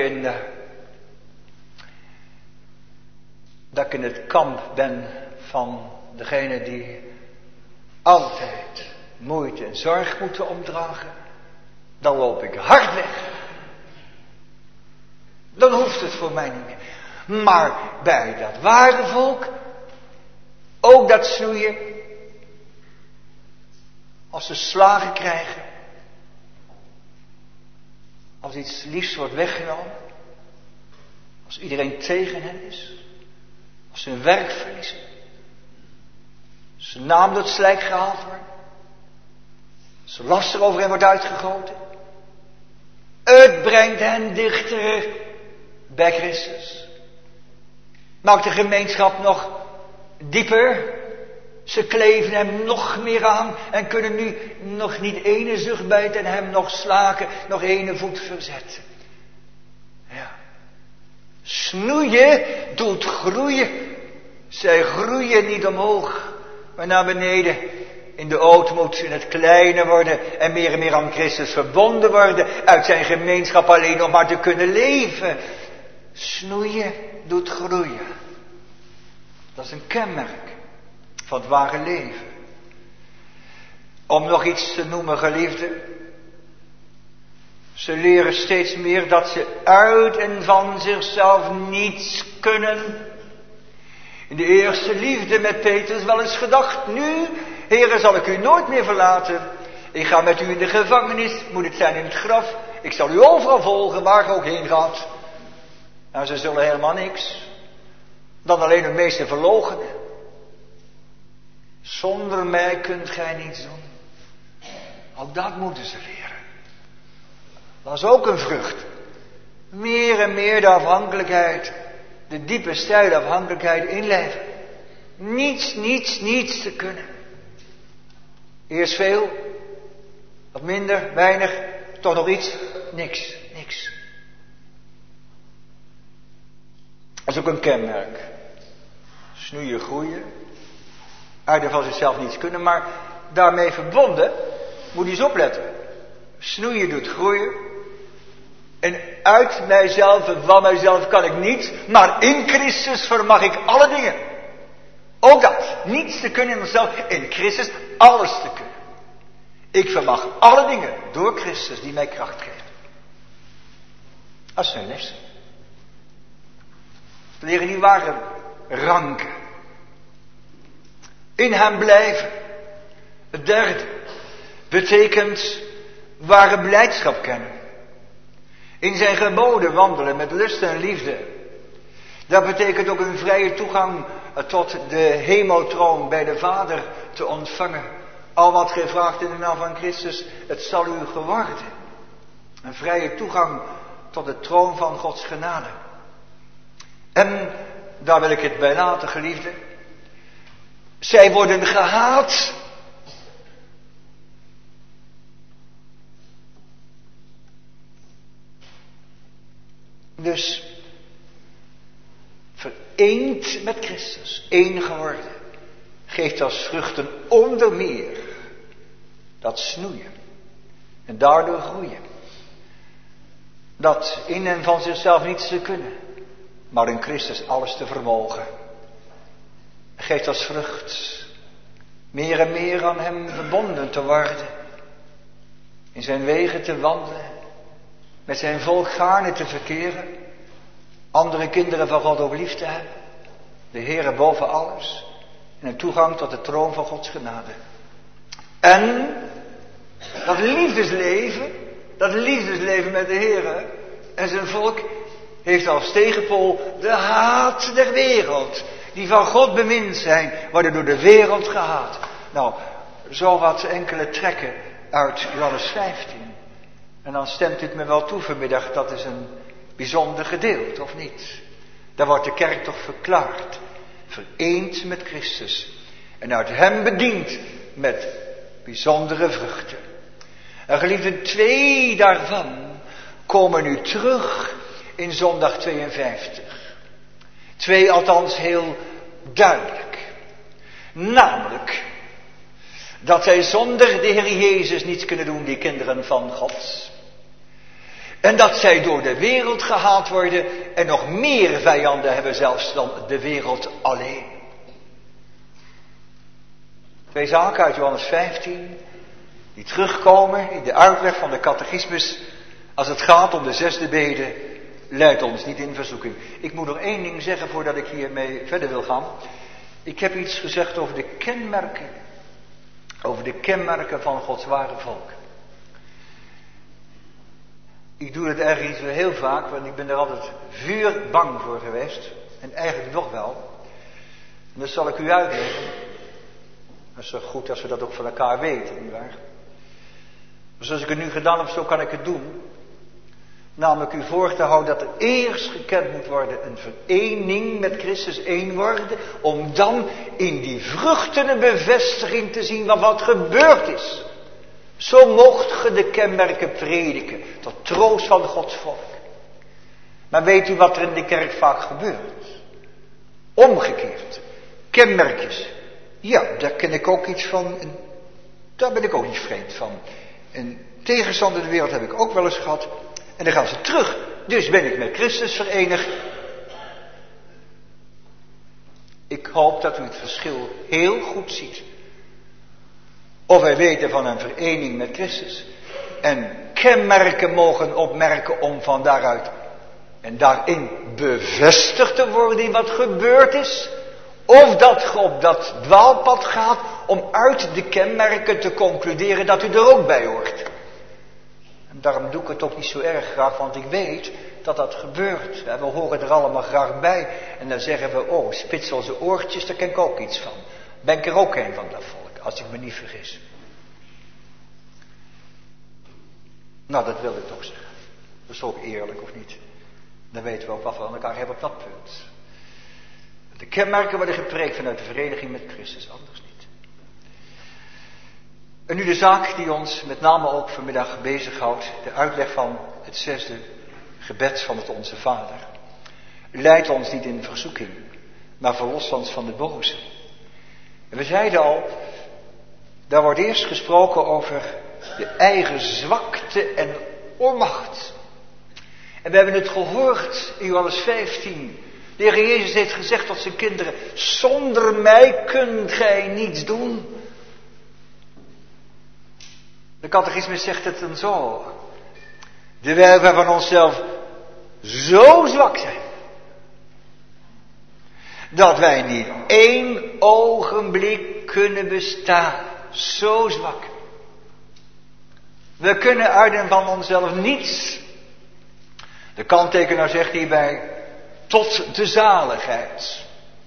in het kamp ben van degene die altijd moeite en zorg moeten omdragen, dan loop ik hard weg. Dan hoeft het voor mij niet meer. Maar bij dat ware volk, ook dat snoeien, als ze slagen krijgen, als iets liefs wordt weggenomen, als iedereen tegen hen is, als ze hun werk verliezen, als hun naam door het slijk gehaald wordt, als er laster over hen wordt uitgegoten, het brengt hen dichter bij Christus. Maakt de gemeenschap nog dieper, Ze kleven hem nog meer aan en kunnen nu nog niet ene zucht bijten en hem nog slaken, nog ene voet verzetten. Ja. Snoeien doet groeien. Zij groeien niet omhoog, maar naar beneden. In de ootmoed, in het kleine worden en meer aan Christus verbonden worden. Uit zijn gemeenschap alleen nog maar te kunnen leven. Snoeien doet groeien. Dat is een kenmerk van het ware leven. Om nog iets te noemen, geliefden. Ze leren steeds meer dat ze uit en van zichzelf niets kunnen. In de eerste liefde met Petrus wel eens gedacht. Nu, Heere, zal ik u nooit meer verlaten. Ik ga met u in de gevangenis. Moet het zijn in het graf. Ik zal u overal volgen waar u ook heen gaat. Nou, ze zullen helemaal niks. Dan alleen het meeste verloochenen. Zonder mij kunt gij niets doen. Ook dat moeten ze leren. Dat is ook een vrucht. Meer en meer de afhankelijkheid. De diepe stijle afhankelijkheid inleven. Niets te kunnen. Eerst veel. Wat minder, weinig. Toch nog iets. Niks. Dat is ook een kenmerk. Snoeien, groeien. Uit en van zichzelf niets kunnen. Maar daarmee verbonden moet je eens opletten. Snoeien doet groeien. En uit mijzelf en van mijzelf kan ik niets. Maar in Christus vermag ik alle dingen. Ook dat. Niets te kunnen in mezelf. In Christus alles te kunnen. Ik vermag alle dingen door Christus die mij kracht geeft. Dat is een les. We leren die ware ranken. In hem blijven. Het derde betekent ware blijdschap kennen. In zijn geboden wandelen met lust en liefde. Dat betekent ook een vrije toegang tot de hemeltroon bij de Vader te ontvangen. Al wat gij vraagt in de naam van Christus, het zal u geworden. Een vrije toegang tot de troon van Gods genade. En daar wil ik het bij laten, geliefden. Zij worden gehaat. Dus vereend met Christus, één geworden, geeft als vruchten onder meer dat snoeien en daardoor groeien. Dat in en van zichzelf niets te kunnen, maar in Christus alles te vermogen. Geeft als vrucht meer en meer aan hem verbonden te worden, in zijn wegen te wandelen, met zijn volk gaarne te verkeren, andere kinderen van God ook lief te hebben, de Heere boven alles, en een toegang tot de troon van Gods genade. En dat liefdesleven met de Heere en zijn volk heeft als tegenpool de haat der wereld, die van God bemind zijn, worden door de wereld gehaat. Nou, zo wat enkele trekken uit Johannes 15. En dan stemt dit me wel toe vanmiddag, dat is een bijzonder gedeelte, of niet? Daar wordt de kerk toch verklaard. Vereend met Christus. En uit hem bediend met bijzondere vruchten. En geliefden, 2 daarvan komen nu terug in zondag 52. 2 althans heel duidelijk. Namelijk dat zij zonder de Heer Jezus niets kunnen doen, die kinderen van God. En dat zij door de wereld gehaat worden en nog meer vijanden hebben zelfs dan de wereld alleen. 2 zaken uit Johannes 15 die terugkomen in de uitleg van de catechismus als het gaat om de 6e bede. Leidt ons niet in verzoeking. Ik moet nog 1 ding zeggen voordat ik hiermee verder wil gaan. Ik heb iets gezegd over de kenmerken. Over de kenmerken van Gods ware volk. Ik doe het eigenlijk niet zo heel vaak, want ik ben er altijd vuurbang voor geweest. En eigenlijk nog wel. En dat zal ik u uitleggen. Dat is zo goed als we dat ook van elkaar weten, nietwaar? Dus als ik het nu gedaan heb, zo kan ik het doen. Namelijk u voor te houden dat er eerst gekend moet worden een verening met Christus, één worden. Om dan in die vruchten een bevestiging te zien van wat gebeurd is. Zo moogt ge de kenmerken prediken, tot troost van Gods volk. Maar weet u wat er in de kerk vaak gebeurt? Omgekeerd. Kenmerkjes. Ja, daar ken ik ook iets van. En daar ben ik ook niet vreemd van. Een tegenstander in de wereld heb ik ook wel eens gehad. En dan gaan ze terug. Dus ben ik met Christus verenigd. Ik hoop dat u het verschil heel goed ziet. Of wij weten van een vereniging met Christus. En kenmerken mogen opmerken om van daaruit en daarin bevestigd te worden in wat gebeurd is. Of dat je op dat dwaalpad gaat om uit de kenmerken te concluderen dat u er ook bij hoort. En daarom doe ik het ook niet zo erg graag, want ik weet dat dat gebeurt. We horen er allemaal graag bij. En dan zeggen we, oh, spitselse oortjes, daar ken ik ook iets van. Ben ik er ook een van dat volk, als ik me niet vergis. Nou, dat wil ik toch zeggen. Dat is ook eerlijk, of niet? Dan weten we ook wat we aan elkaar hebben op dat punt. De kenmerken worden gepreekt vanuit de vereniging met Christus, anders niet. En nu de zaak die ons met name ook vanmiddag bezighoudt, de uitleg van het 6e gebed van het Onze Vader. Leid ons niet in verzoeking, maar verlos ons van de boze. En we zeiden al, daar wordt eerst gesproken over de eigen zwakte en onmacht. En we hebben het gehoord in Johannes 15. De Heer Jezus heeft gezegd tot zijn kinderen, zonder mij kunt gij niets doen. De catechismus zegt het dan zo. Terwijl wij van onszelf zo zwak zijn. Dat wij niet 1 ogenblik kunnen bestaan. Zo zwak. We kunnen uit en van onszelf niets. De kanttekenaar zegt hierbij, tot de zaligheid.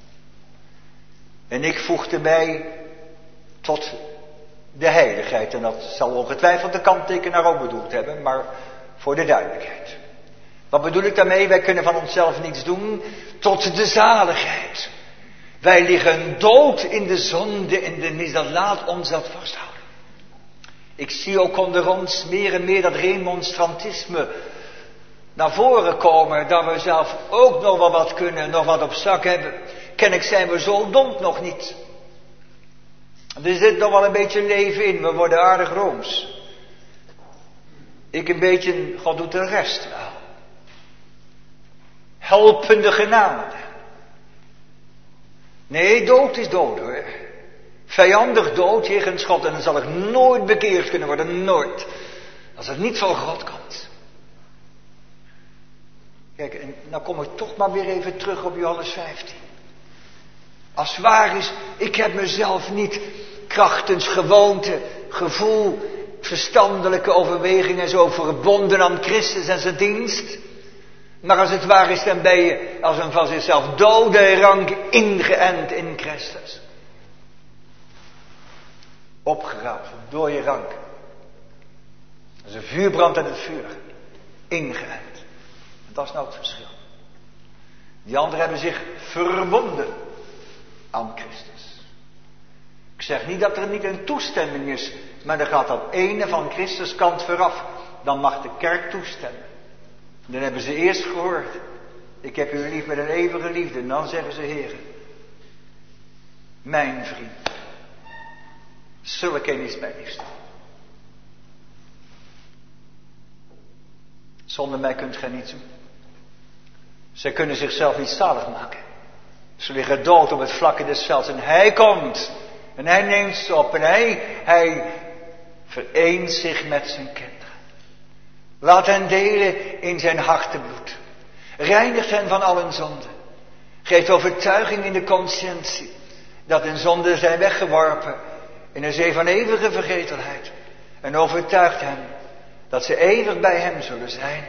En ik voeg erbij, tot de heiligheid. En dat zal ongetwijfeld de kanttekenaar ook bedoeld hebben, maar voor de duidelijkheid. Wat bedoel ik daarmee? Wij kunnen van onszelf niets doen, tot de zaligheid. Wij liggen dood in de zonde en de misdaad, laat ons dat vasthouden. Ik zie ook onder ons meer en meer dat remonstrantisme naar voren komen, dat we zelf ook nog wel wat kunnen, nog wat op zak hebben. Kennelijk zijn we zo dom nog niet. Er zit nog wel een beetje leven in, we worden aardig rooms. Ik een beetje, God doet de rest wel. Helpende genade. Nee, dood is dood hoor. Vijandig dood jegens God en dan zal ik nooit bekeerd kunnen worden, nooit. Als het niet van God komt. Kijk, en nou kom ik toch maar weer even terug op Johannes 15. Als het waar is, ik heb mezelf niet krachtens gewoonte, gevoel, verstandelijke overwegingen zo verbonden aan Christus en zijn dienst. Maar als het waar is, dan ben je als een van zichzelf dode rank ingeënt in Christus. Opgeraapt door je rank. Als een vuurbrand aan het vuur. Ingeënt. Dat is nou het verschil. Die anderen hebben zich verbonden aan Christus. Ik zeg niet dat er niet een toestemming is, maar er gaat dat ene van Christus kant vooraf. Dan mag de kerk toestemmen. Dan hebben ze eerst gehoord, ik heb u lief met een eeuwige liefde. En dan zeggen ze, Heer, mijn vriend, zulke een is mijn liefste. Zonder mij kunt gij niets doen. Zij kunnen zichzelf niet zalig maken. Ze liggen dood op het vlakke des velds. En hij komt. En hij neemt ze op. En hij vereent zich met zijn kinderen. Laat hen delen in zijn hartebloed. Reinigt hen van al hun zonden. Geeft overtuiging in de conscientie. Dat hun zonden zijn weggeworpen. In een zee van eeuwige vergetelheid. En overtuigt hen dat ze eeuwig bij hem zullen zijn.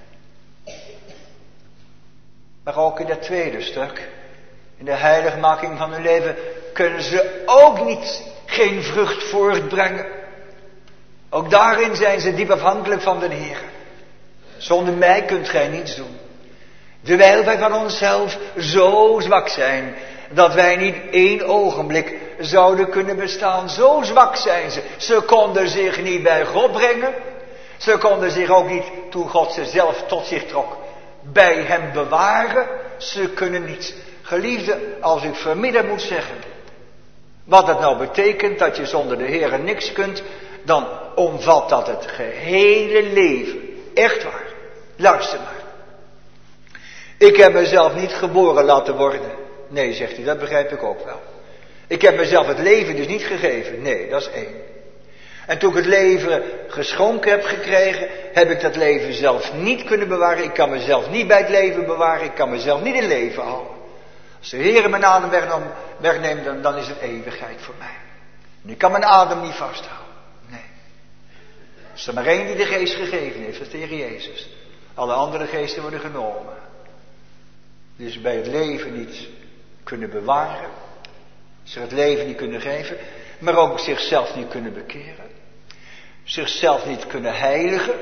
Maar ook in dat tweede stuk, in de heiligmaking van hun leven, kunnen ze ook geen vrucht voortbrengen. Ook daarin zijn ze diep afhankelijk van de Heer. Zonder mij kunt gij niets doen. Terwijl wij van onszelf zo zwak zijn, dat wij niet 1 ogenblik zouden kunnen bestaan. Zo zwak zijn ze. Ze konden zich niet bij God brengen. Ze konden zich ook niet, toen God ze zelf tot zich trok, bij hem bewaren. Ze kunnen niets. Geliefde, als ik vanmiddag moet zeggen wat het nou betekent dat je zonder de Heere niks kunt, dan omvat dat het gehele leven. Echt waar. Luister maar. Ik heb mezelf niet geboren laten worden. Nee, zegt u, dat begrijp ik ook wel. Ik heb mezelf het leven dus niet gegeven. Nee, dat is 1. En toen ik het leven geschonken heb gekregen, heb ik dat leven zelf niet kunnen bewaren. Ik kan mezelf niet bij het leven bewaren. Ik kan mezelf niet in leven houden. Als de Heer mijn adem wegneemt, dan is het eeuwigheid voor mij. En ik kan mijn adem niet vasthouden. Nee. Er is er maar 1 die de geest gegeven heeft, dat is de Heer Jezus. Alle andere geesten worden genomen. Dus bij het leven niet kunnen bewaren. Ze het leven niet kunnen geven. Maar ook zichzelf niet kunnen bekeren. Zichzelf niet kunnen heiligen.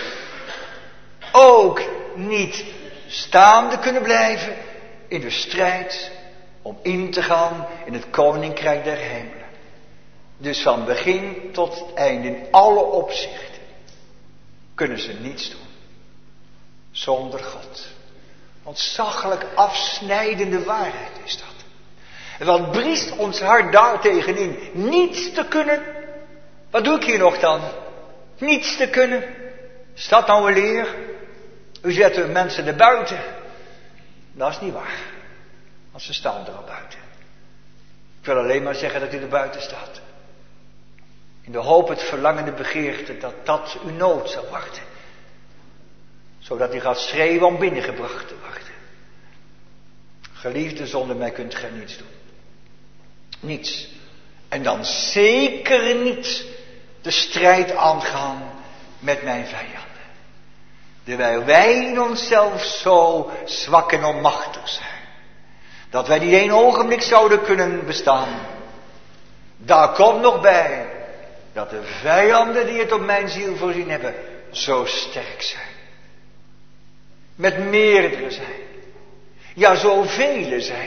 Ook niet staande kunnen blijven in de strijd om in te gaan in het koninkrijk der hemelen. Dus van begin tot einde in alle opzichten kunnen ze niets doen zonder God. Ontzaglijk afsnijdende waarheid is dat. En wat briest ons hart daartegenin niets te kunnen? Wat doe ik hier nog dan? Niets te kunnen? Is dat nou een leer? U zet de mensen er buiten. Dat is niet waar. Want ze staan er al buiten. Ik wil alleen maar zeggen dat u er buiten staat. In de hoop, het verlangende begeerte dat dat uw nood zal worden. Zodat u gaat schreeuwen om binnengebracht te worden. Geliefde, zonder mij kunt gij niets doen. Niets. En dan zeker niet de strijd aangaan met mijn vijanden. Terwijl wij in onszelf zo zwak en onmachtig zijn. Dat wij niet 1 ogenblik zouden kunnen bestaan. Daar komt nog bij dat de vijanden die het op mijn ziel voorzien hebben, zo sterk zijn. Met meerdere zijn. Ja, zoveel zijn.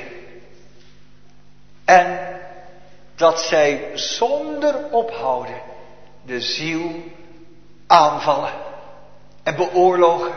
En dat zij zonder ophouden de ziel aanvallen en beoorlogen.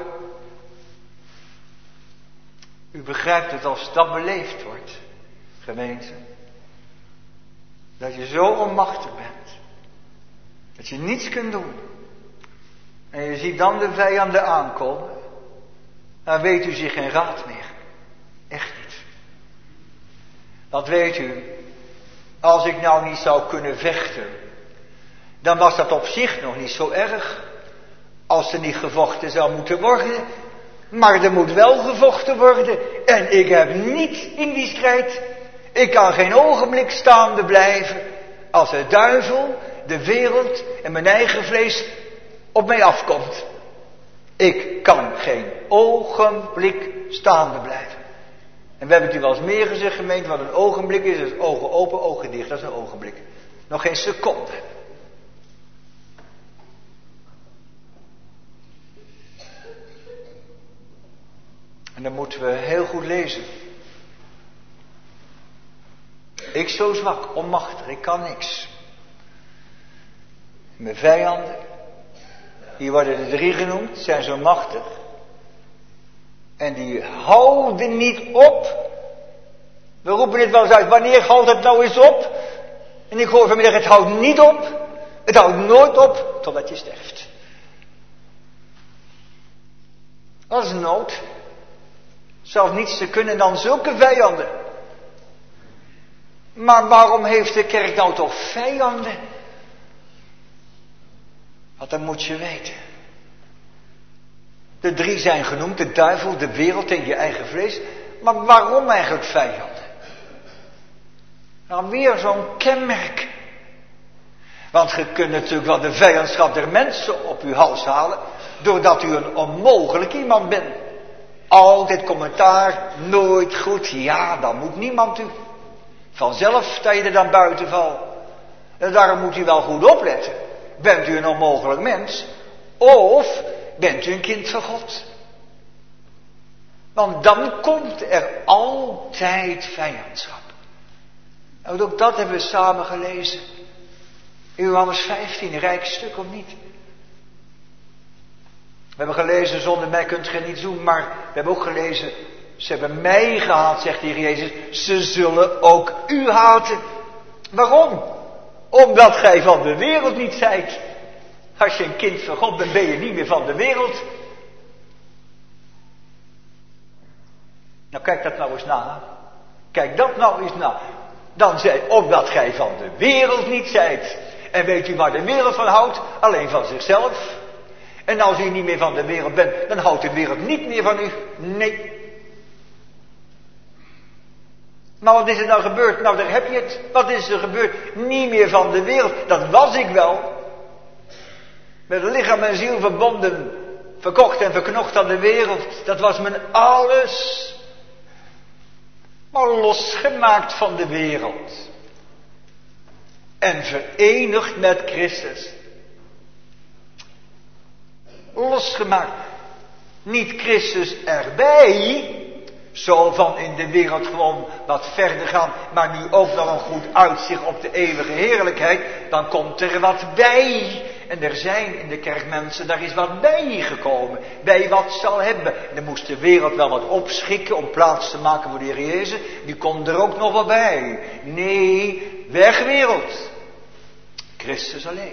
U begrijpt het als dat beleefd wordt, gemeente. Dat je zo onmachtig bent. Dat je niets kunt doen. En je ziet dan de vijanden aankomen. Dan weet u zich geen raad meer. Echt niet. Want weet u, als ik nou niet zou kunnen vechten, dan was dat op zich nog niet zo erg. Als er niet gevochten zou moeten worden. Maar er moet wel gevochten worden. En ik heb niet in die strijd. Ik kan geen ogenblik staande blijven. Als de duivel, de wereld en mijn eigen vlees op mij afkomt. Ik kan geen ogenblik staande blijven. En we hebben het u wel eens meer gezegd, gemeente, wat een ogenblik is. Dat is ogen open, ogen dicht. Dat is een ogenblik. Nog geen seconde. En dan moeten we heel goed lezen. Ik zo zwak, onmachtig, ik kan niks. Mijn vijanden, hier worden er 3 genoemd, zijn zo machtig. En die houden niet op. We roepen dit wel eens uit, wanneer houdt het nou eens op? En ik hoor vanmiddag, het houdt niet op. Het houdt nooit op, totdat je sterft. Dat is nood. Zelf niets te kunnen dan zulke vijanden. Maar waarom heeft de kerk nou toch vijanden? Want dat moet je weten. De 3 zijn genoemd, de duivel, de wereld en je eigen vlees. Maar waarom eigenlijk vijanden? Nou, weer zo'n kenmerk. Want je kunt natuurlijk wel de vijandschap der mensen op uw hals halen, doordat u een onmogelijk iemand bent. Altijd commentaar, nooit goed, ja, dan moet niemand u. Vanzelf dat je er dan buiten valt. En daarom moet u wel goed opletten. Bent u een onmogelijk mens? Of bent u een kind van God. Want dan komt er altijd vijandschap. Nou, ook dat hebben we samen gelezen. In Johannes 15, een rijk stuk of niet. We hebben gelezen, zonder mij kunt gij niets doen. Maar we hebben ook gelezen, ze hebben mij gehaat, zegt de Heer Jezus. Ze zullen ook u haten. Waarom? Omdat gij van de wereld niet zijt. Als je een kind van God bent, ben je niet meer van de wereld. Nou, kijk dat nou eens na. Kijk dat nou eens na. Dan zei, omdat gij van de wereld niet zijt. En weet u waar de wereld van houdt? Alleen van zichzelf. En als u niet meer van de wereld bent, dan houdt de wereld niet meer van u. Nee. Maar wat is er nou gebeurd? Nou, daar heb je het. Wat is er gebeurd? Niet meer van de wereld. Dat was ik wel. Met lichaam en ziel verbonden. Verkocht en verknocht aan de wereld. Dat was mijn alles. Maar losgemaakt van de wereld. En verenigd met Christus. Losgemaakt. Niet Christus erbij. Zo van in de wereld gewoon wat verder gaan. Maar nu ook nog een goed uitzicht op de eeuwige heerlijkheid. Dan komt er wat bij. En er zijn in de kerk mensen, daar is wat bij gekomen. Bij wat zal hebben. En dan moest de wereld wel wat opschikken om plaats te maken voor de Heer Jezus. Die komt er ook nog wel bij. Nee, weg wereld. Christus alleen.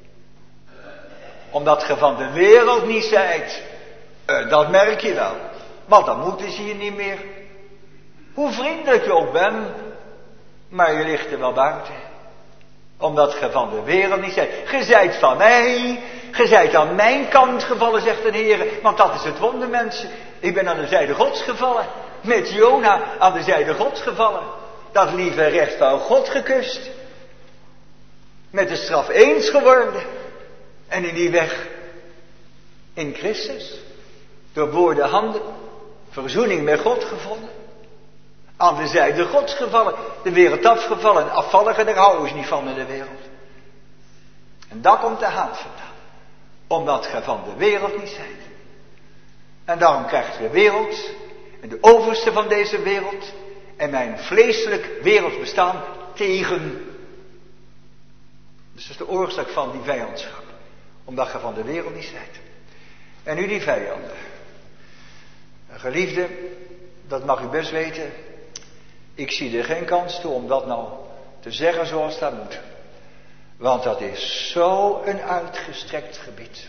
Omdat je van de wereld niet zijt. Dat merk je wel. Want dan moeten ze je niet meer. Hoe vriendelijk je ook bent. Maar je ligt er wel buiten. Omdat je van de wereld niet zijt. Je zijt van mij. Je zijt aan mijn kant gevallen, zegt de Heer. Want dat is het wonder, mensen. Ik ben aan de zijde Gods gevallen. Met Jona aan de zijde Gods gevallen. Dat lieve recht van God gekust. Met de straf eens geworden. En in die weg. In Christus. Door woorden, handen. Verzoening met God gevonden. Aan de zijde Gods gevallen. De wereld afgevallen. En afvalligen, daar houden ze niet van in de wereld. En daar komt de haat vandaan. Omdat je van de wereld niet zijt. En daarom krijgt de wereld. En de overste van deze wereld. En mijn vleeselijk wereldsbestaan tegen. Dus dat is de oorzaak van die vijandschap. Omdat je van de wereld niet zijt. En nu die vijanden. Geliefde, dat mag u best weten. Ik zie er geen kans toe om dat nou te zeggen zoals dat moet. Want dat is zo een uitgestrekt gebied.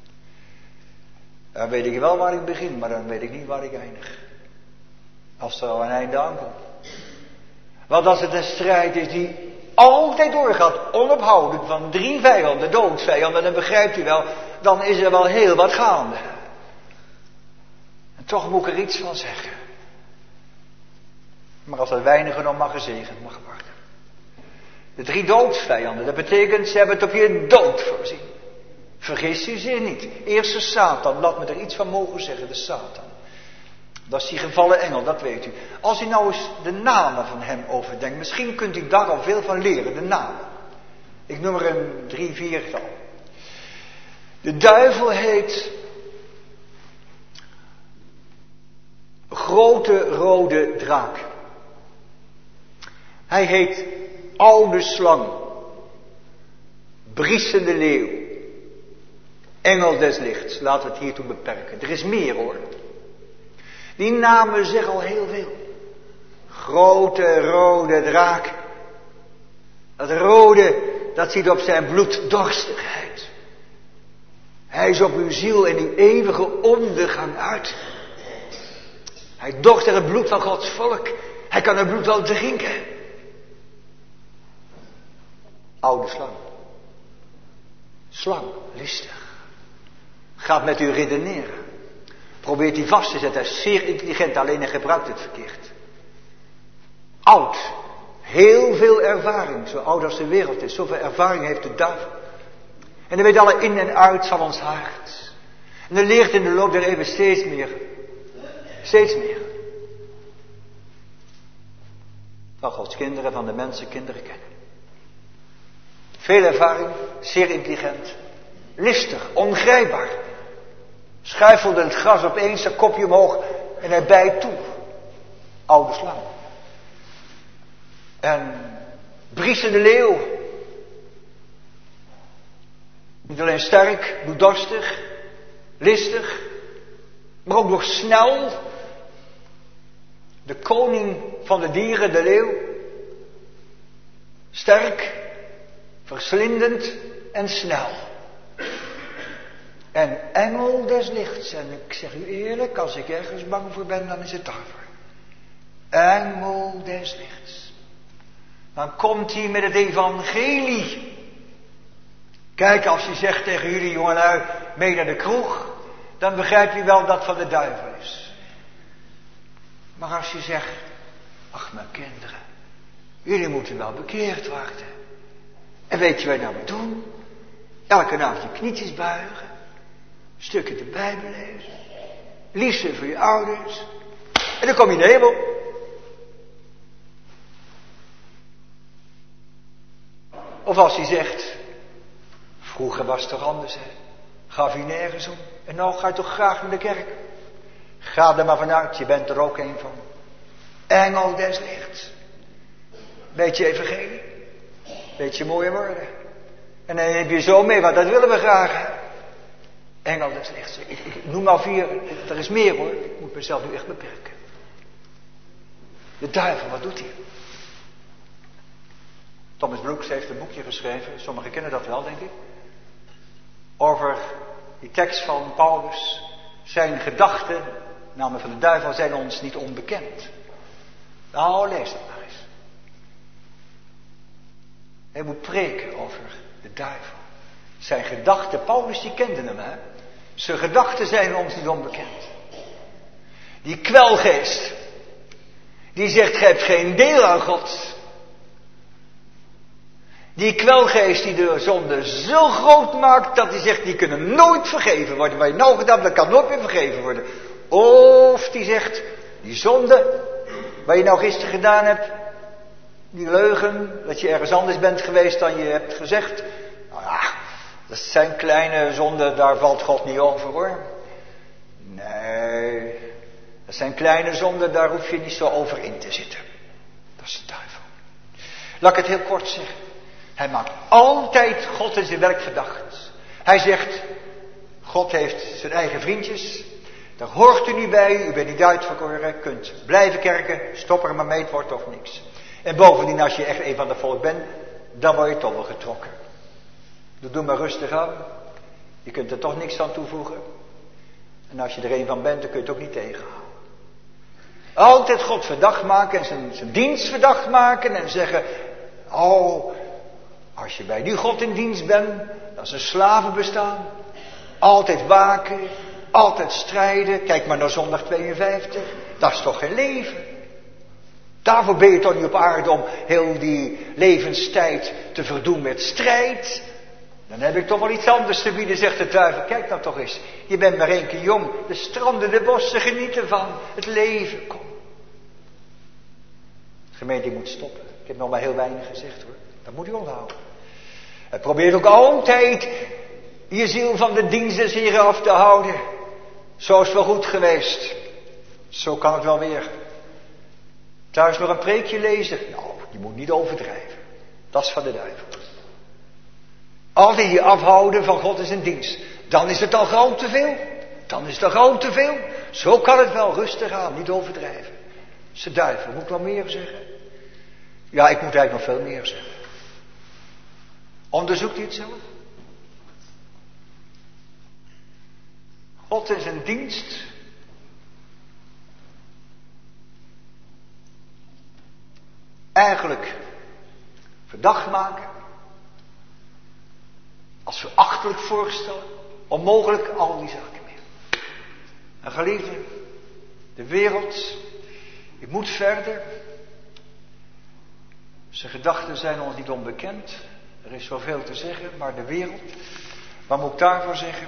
Dan weet ik wel waar ik begin, maar dan weet ik niet waar ik eindig. Als er al een einde aankomt. Want als het een strijd is die altijd doorgaat, onophoudelijk van 3 vijanden, doodsvijanden, dan begrijpt u wel, dan is er wel heel wat gaande. En toch moet ik er iets van zeggen. Maar als dat weinige nog maar gezegend mag worden. De 3 doodsvijanden, dat betekent, ze hebben het op je dood voorzien. Vergis u ze niet. Eerst de Satan, laat me er iets van mogen zeggen, de Satan. Dat is die gevallen engel, dat weet u. Als u nou eens de namen van hem overdenkt, misschien kunt u daar al veel van leren, de namen. Ik noem er een 3-4-tal. De duivel heet grote rode draak. Hij heet oude slang, briesende leeuw, engel des lichts. Laten we het hiertoe beperken. Er is meer hoor. Die namen zeggen al heel veel. Grote rode draak. Dat rode, dat ziet op zijn bloeddorstigheid. Hij is op uw ziel en uw eeuwige ondergang uit. Hij dorst er het bloed van Gods volk. Hij kan het bloed wel drinken. Oude slang. Slang, listig. Gaat met u redeneren. Probeert hij vast te zetten. Hij is zeer intelligent, alleen hij gebruikt het verkeerd. Oud. Heel veel ervaring. Zo oud als de wereld is. Zoveel ervaring heeft de duivel. En hij weet alle in en uit van ons hart. En hij leert in de loop der eeuwen steeds meer. Steeds meer. Van Gods kinderen, van de mensenkinderen kennen. Veel ervaring, zeer intelligent. Listig, ongrijpbaar. Schuifelde het gras opeens, zijn kopje omhoog en hij bijt toe. Oude slang. En Briesen de leeuw. Niet alleen sterk, bloeddorstig, listig, maar ook nog snel. De koning van de dieren, de leeuw. Sterk, verslindend en snel. En engel des lichts. En ik zeg u eerlijk, als ik ergens bang voor ben, dan is het daarvoor. Engel des lichts. Dan komt hij met het evangelie. Kijk, als hij zegt tegen jullie jongelui, mee naar de kroeg, dan begrijp je wel dat het van de duivel is. Maar als je zegt, ach mijn kinderen, jullie moeten wel bekeerd worden. En weet je wat je nou moet doen? Elke avond je knietjes buigen, stukken de Bijbel lezen, liefde voor je ouders, en dan kom je in de hemel. Of als hij zegt, vroeger was het toch anders, hè? Gaf hij nergens om. En nou ga je toch graag naar de kerk. Ga er maar vanuit, je bent er ook een van. Engel des lichts. Beetje evangelie. Beetje mooie woorden. En dan heb je zo mee, want dat willen we graag, hè? Engel des lichts. Ik noem al 4, er is meer hoor. Ik moet mezelf nu echt beperken. De duivel, wat doet hij? Thomas Brooks heeft een boekje geschreven, sommigen kennen dat wel, denk ik. Over die tekst van Paulus. Zijn gedachten, namelijk van de duivel, zijn ons niet onbekend. Nou, lees dat maar eens. Hij moet preken over de duivel. Zijn gedachten, Paulus die kende hem, hè. Zijn gedachten zijn ons niet onbekend. Die kwelgeest, die zegt, gij hebt geen deel aan God. Die kwelgeest die de zonde zo groot maakt, dat hij zegt, die kunnen nooit vergeven worden. Wat je nou gedaan hebt, dat kan nooit meer vergeven worden. Of die zegt, die zonde, wat je nou gisteren gedaan hebt, die leugen, dat je ergens anders bent geweest dan je hebt gezegd. Nou ja, dat zijn kleine zonden, daar valt God niet over hoor. Nee, dat zijn kleine zonden, daar hoef je niet zo over in te zitten. Dat is de duivel. Laat ik het heel kort zeggen. Hij maakt altijd God in zijn werk verdacht. Hij zegt, God heeft zijn eigen vriendjes. Daar hoort u niet bij, u bent niet uitverkoren, kunt blijven kerken, stop er maar mee, het wordt toch niks. En bovendien, als je echt een van de volk bent, dan word je toch wel getrokken. Doe maar rustig aan. Je kunt er toch niks aan toevoegen. En als je er een van bent, dan kun je het ook niet tegenhouden. Altijd God verdacht maken en zijn dienst verdacht maken en zeggen, oh, als je bij die God in dienst bent, dat is een slavenbestaan. Altijd waken, altijd strijden. Kijk maar naar zondag 52. Dat is toch geen leven. Daarvoor ben je toch niet op aarde om heel die levenstijd te verdoen met strijd. Dan heb ik toch wel iets anders te bieden, zegt de duivel. Kijk nou toch eens. Je bent maar 1 keer jong. De stranden, de bossen, genieten van het leven. Kom. De gemeente moet stoppen. Ik heb nog maar heel weinig gezegd hoor. Dat moet u onthouden. En probeer ook altijd je ziel van de dienst des Heren af te houden. Zo is het wel goed geweest. Zo kan het wel weer. Thuis nog een preekje lezen. Nou, je moet niet overdrijven. Dat is van de duivel. Altijd je afhouden van God en zijn dienst. Dan is het al gauw te veel. Dan is het al gauw te veel. Zo kan het wel, rustig aan, niet overdrijven. Dat is de duivel. Moet ik nog meer zeggen? Ja, ik moet eigenlijk nog veel meer zeggen. Onderzoekt u het zelf? God en zijn dienst. Eigenlijk verdacht maken. Als verachtelijk voorstellen. Onmogelijk al die zaken meer. En geliefden, de wereld, die moet verder. Zijn gedachten zijn ons niet onbekend. Er is zoveel te zeggen, maar de wereld. Wat moet ik daarvoor zeggen?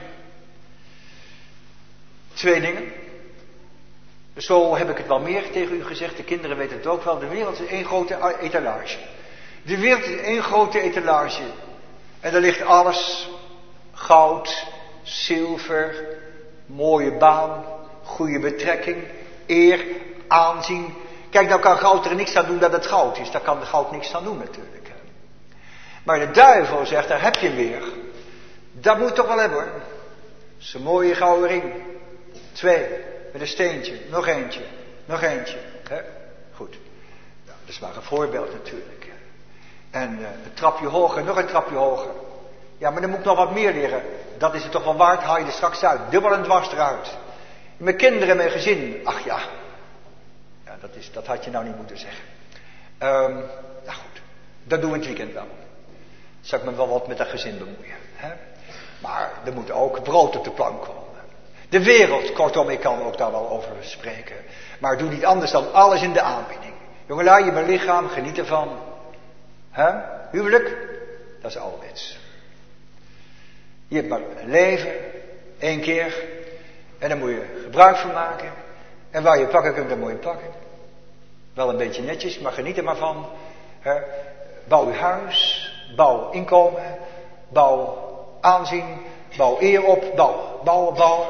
2 dingen. Zo heb ik het wel meer tegen u gezegd. De kinderen weten het ook wel. De wereld is 1 grote etalage. De wereld is 1 grote etalage. En daar ligt alles. Goud, zilver, Mooie baan, goede betrekking, eer, aanzien. Kijk, nou kan goud er niks aan doen dat het goud is. Daar kan de goud niks aan doen natuurlijk. Maar de duivel zegt, daar heb je hem weer. Dat moet je toch wel hebben hoor. Zo'n mooie gouden ring. 2, met een steentje, nog eentje, nog eentje. Hè? Goed. Nou, dat is maar een voorbeeld natuurlijk. En een trapje hoger, nog een trapje hoger. Ja, maar dan moet ik nog wat meer leren. Dat is het toch wel waard, haal je er straks uit. Dubbel en dwars eruit. Mijn kinderen, mijn gezin. Ach ja. Ja, dat had je nou niet moeten zeggen. Nou goed. Dat doen we in het weekend wel. Zal ik me wel wat met dat gezin bemoeien. Hè? Maar er moet ook brood op de plank komen. De wereld, kortom, ik kan ook daar wel over spreken. Maar doe niet anders dan alles in de aanbieding. Jongelui, je bent lichaam, geniet ervan. Huwelijk, dat is ouderwets. Je hebt maar een leven, 1 keer. En daar moet je gebruik van maken. En waar je pakken kunt, daar moet je pakken. Wel een beetje netjes, maar geniet er maar van. Bouw je huis, bouw inkomen, bouw aanzien, bouw eer op, bouwen.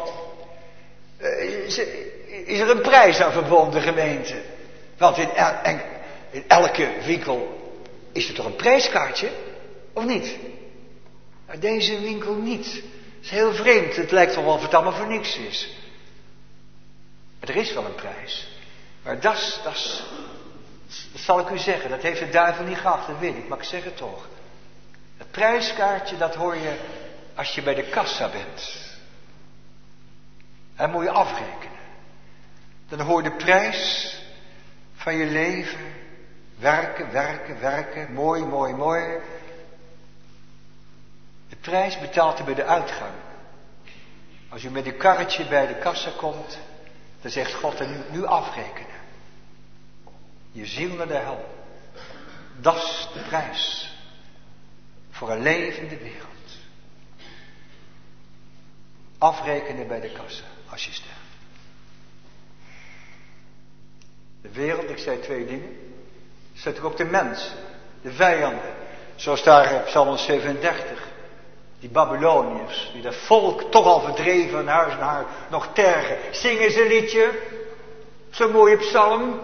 Is er een prijs aan verbonden, gemeente? Want in elke winkel is er toch een prijskaartje? Of niet? Maar deze winkel niet. Dat is heel vreemd. Het lijkt toch wel of het allemaal voor niks is. Maar er is wel een prijs. Maar dat zal ik u zeggen. Dat heeft de duivel niet gehad, dat weet ik. Maar ik zeg het toch. Het prijskaartje, dat hoor je als je bij de kassa bent. En moet je afrekenen. Dan hoor je de prijs van je leven. Werken. Mooi. De prijs betaalt u bij de uitgang. Als u met uw karretje bij de kassa komt, dan zegt God en nu afrekenen. Je ziel naar de hel. Dat is de prijs. Voor een levende wereld. Afrekenen bij de kassa, als je sterft. De wereld, ik zei 2 dingen. Zet ook de mensen, de vijanden. Zoals daar in Psalm 37. Die Babyloniërs, die dat volk toch al verdreven van huis en haar nog tergen. Zingen ze een liedje. Zo'n mooie psalm.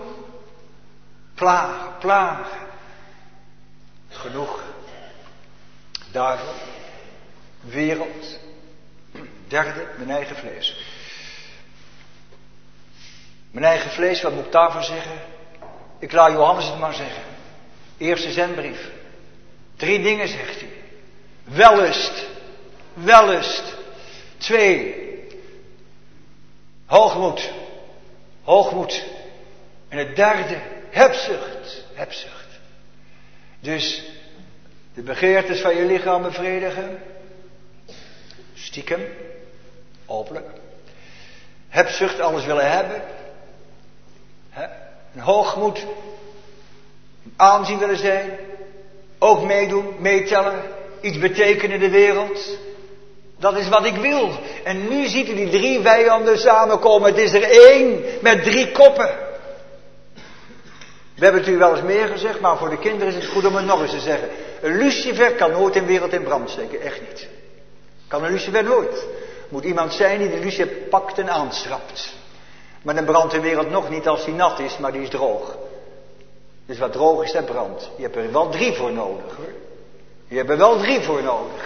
Plagen. Genoeg. Duivel. Wereld. 3, mijn eigen vlees. Mijn eigen vlees, wat moet ik daarvoor zeggen? Ik laat Johannes het maar zeggen. Eerste zendbrief. 3 dingen zegt hij. Wellust. 2. Hoogmoed. En het 3. Hebzucht. Dus de begeertes van je lichaam bevredigen. Stiekem. Openlijk. Hebzucht, alles willen hebben. Een hoogmoed. Een aanzien willen zijn. Ook meedoen, meetellen. Iets betekenen in de wereld. Dat is wat ik wil. En nu ziet u die 3 vijanden samenkomen. Het is er 1 met 3 koppen. We hebben het u wel eens meer gezegd, maar voor de kinderen is het goed om het nog eens te zeggen. Een lucifer kan nooit een wereld in brand steken, echt niet. Kan een lucifer nooit. Moet iemand zijn die de lucifer pakt en aanschrapt. Maar dan brandt de wereld nog niet als die nat is, maar die is droog. Dus wat droog is, dat brandt. Je hebt er wel 3 voor nodig hoor. Je hebt er wel 3 voor nodig.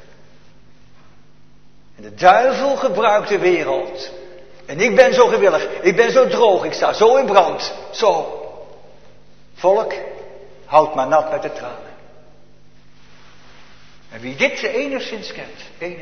En de duivel gebruikt de wereld. En ik ben zo gewillig. Ik ben zo droog. Ik sta zo in brand. Zo. Volk, houd maar nat met de tranen. En wie dit enigszins kent.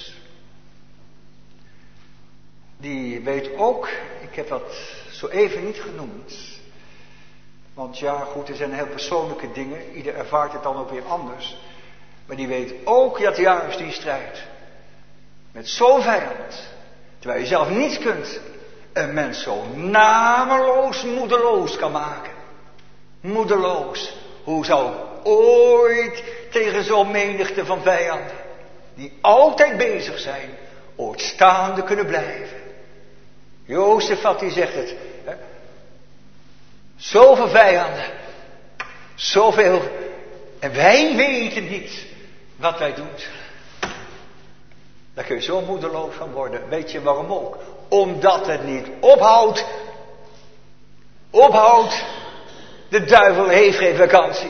Die weet ook. Ik heb dat zo even niet genoemd. Want ja, goed, er zijn heel persoonlijke dingen. Ieder ervaart het dan ook weer anders. Maar die weet ook dat juist die strijd met zo'n vijand, terwijl je zelf niets kunt, een mens zo nameloos, moedeloos kan maken. Moedeloos. Hoe zou ik ooit tegen zo'n menigte van vijanden, die altijd bezig zijn, ooit staande kunnen blijven? Jozefat die zegt het. Hè? Zoveel vijanden. Zoveel. En wij weten niet wat wij doen. Daar kun je zo moedeloos van worden. Weet je waarom ook? Omdat het niet ophoudt. De duivel heeft geen vakantie.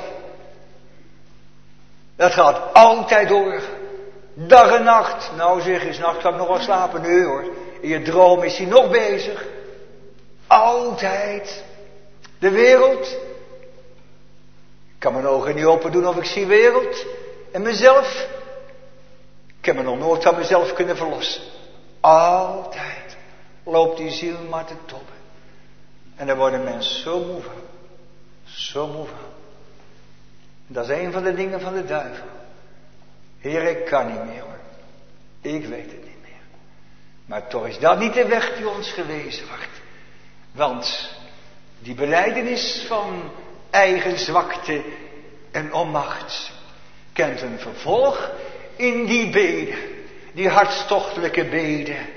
Dat gaat altijd door. Dag en nacht. Nou zeg eens, nacht kan ik nog wel slapen. Nee hoor. In je droom is hij nog bezig. Altijd. De wereld. Ik kan mijn ogen niet open doen of ik zie wereld. En mezelf. Ik heb me nog nooit van mezelf kunnen verlossen. Altijd loopt die ziel maar te tobben. En daar worden mensen zo moe van. Zo moe van. Dat is een van de dingen van de duivel. Heer, ik kan niet meer hoor. Ik weet het niet meer. Maar toch is dat niet de weg die ons gewezen wordt. Want die belijdenis van eigen zwakte en onmacht kent een vervolg in die beden. Die hartstochtelijke beden.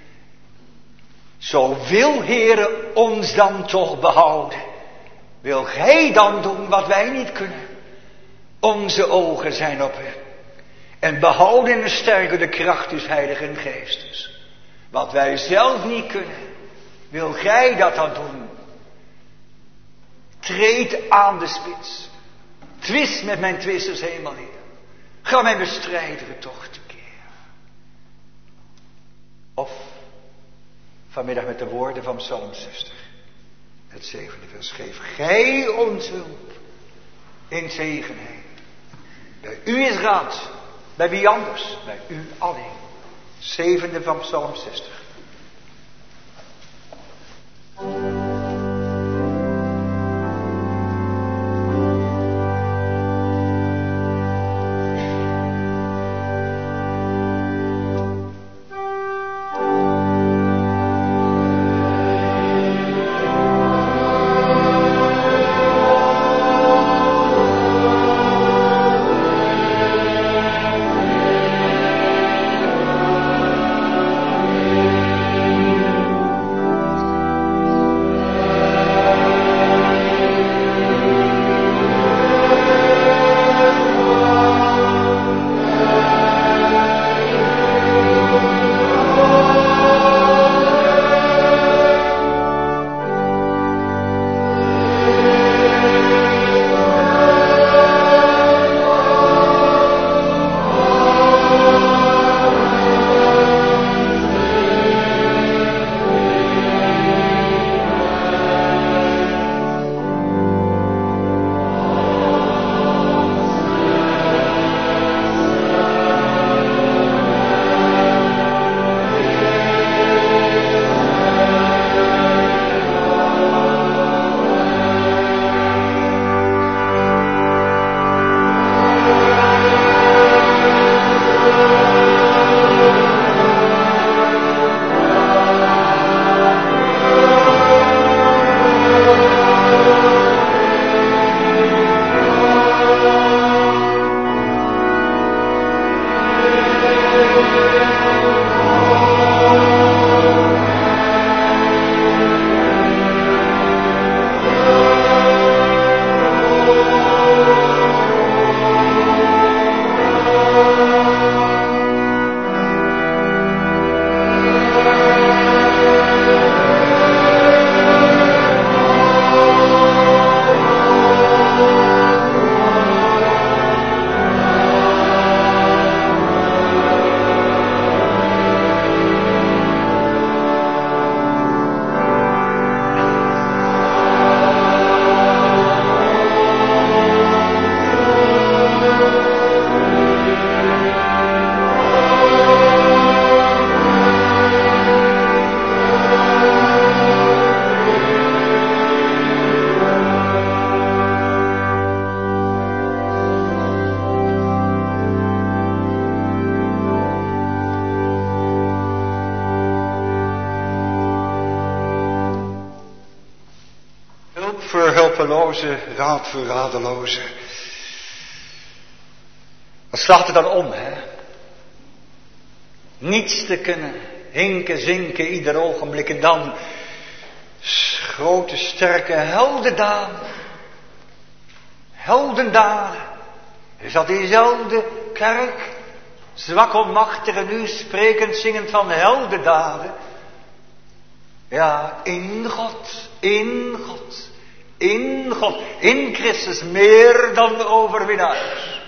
Zo wil Heere ons dan toch behouden. Wil Gij dan doen wat wij niet kunnen. Onze ogen zijn op U. En behouden en sterken de kracht des Heiligen Geestes. Wat wij zelf niet kunnen. Wil Gij dat dan doen. Treed aan de spits. Twist met mijn twisters helemaal neer. Ga mijn bestrijdere toch tekeer. Of vanmiddag met de woorden van Psalm 60. Het 7e vers. Geef Gij ons hulp in zegenheid. Bij U is raad. Bij wie anders? Bij U alleen. 7e van Psalm 60. Hulpeloze, raad voor radeloze. Wat slaat er dan om, hè? Niets te kunnen, hinken, zinken, ieder ogenblik en dan grote, sterke heldendaden. Heldendaden. Is dat diezelfde kerk zwak onmachtig en nu sprekend zingend van heldendaden. Ja, in God, in God, in God, in Christus meer dan overwinnaars.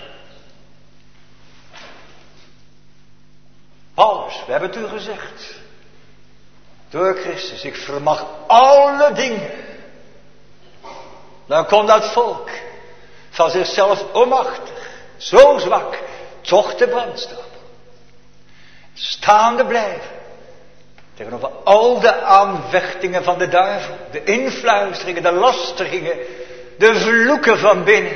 Paulus, we hebben het u gezegd. Door Christus, ik vermag alle dingen. Dan kon dat volk van zichzelf onmachtig, zo zwak, toch de brandstapel. Staande blijven. Tegenover al de aanvechtingen van de duivel. De influisteringen, de lasteringen. De vloeken van binnen.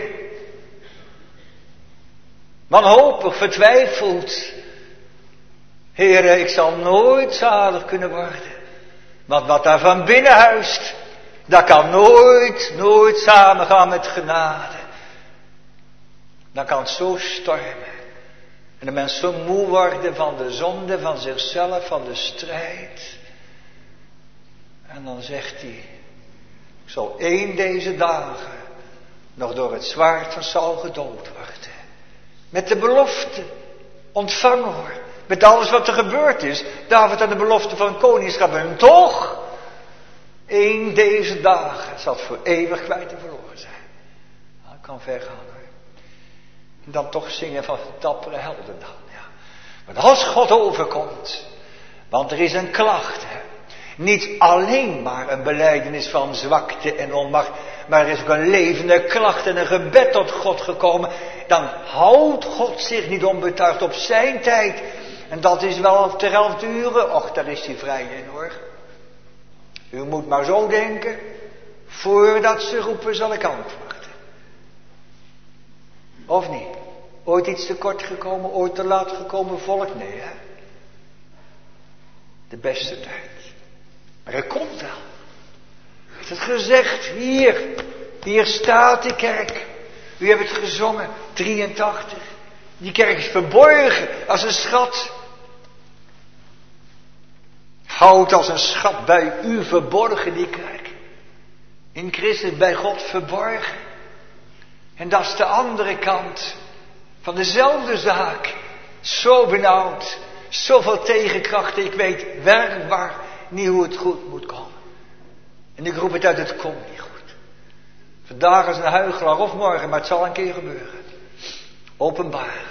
Wanhopig, vertwijfeld. Heere, ik zal nooit zalig kunnen worden. Want wat daar van binnen huist, dat kan nooit samengaan met genade. Dan kan het zo stormen. En de mens zo moe worden van de zonde, van zichzelf, van de strijd. En dan zegt hij, ik zal één deze dagen nog door het zwaard van Saul gedood worden. Met de belofte, ontvangen hoor. Met alles wat er gebeurd is. David had de belofte van koningschap. En toch, één deze dagen zal het voor eeuwig kwijt en verloren zijn. Dat kan ver gaan hoor. En dan toch zingen van dappere helden dan. Ja. Maar als God overkomt. Want er is een klacht. Hè. Niet alleen maar een belijdenis van zwakte en onmacht. Maar er is ook een levende klacht en een gebed tot God gekomen. Dan houdt God zich niet onbetuigd op zijn tijd. En dat is wel ter 11 uren. Och, daar is hij vrij in hoor. U moet maar zo denken. Voordat ze roepen zal ik antwoorden. Of niet? Ooit iets te kort gekomen, ooit te laat gekomen volk? Nee hè. De beste tijd. Maar er komt wel. Hij heeft het gezegd. Hier staat die kerk. U hebt het gezongen. 83. Die kerk is verborgen als een schat. Houdt als een schat bij u verborgen die kerk. In Christus bij God verborgen. En dat is de andere kant van dezelfde zaak. Zo benauwd. Zoveel tegenkrachten. Ik weet werkbaar niet hoe het goed moet komen. En ik roep het uit, het komt niet goed. Vandaag is een huichelaar of morgen, maar het zal een keer gebeuren. Openbaar.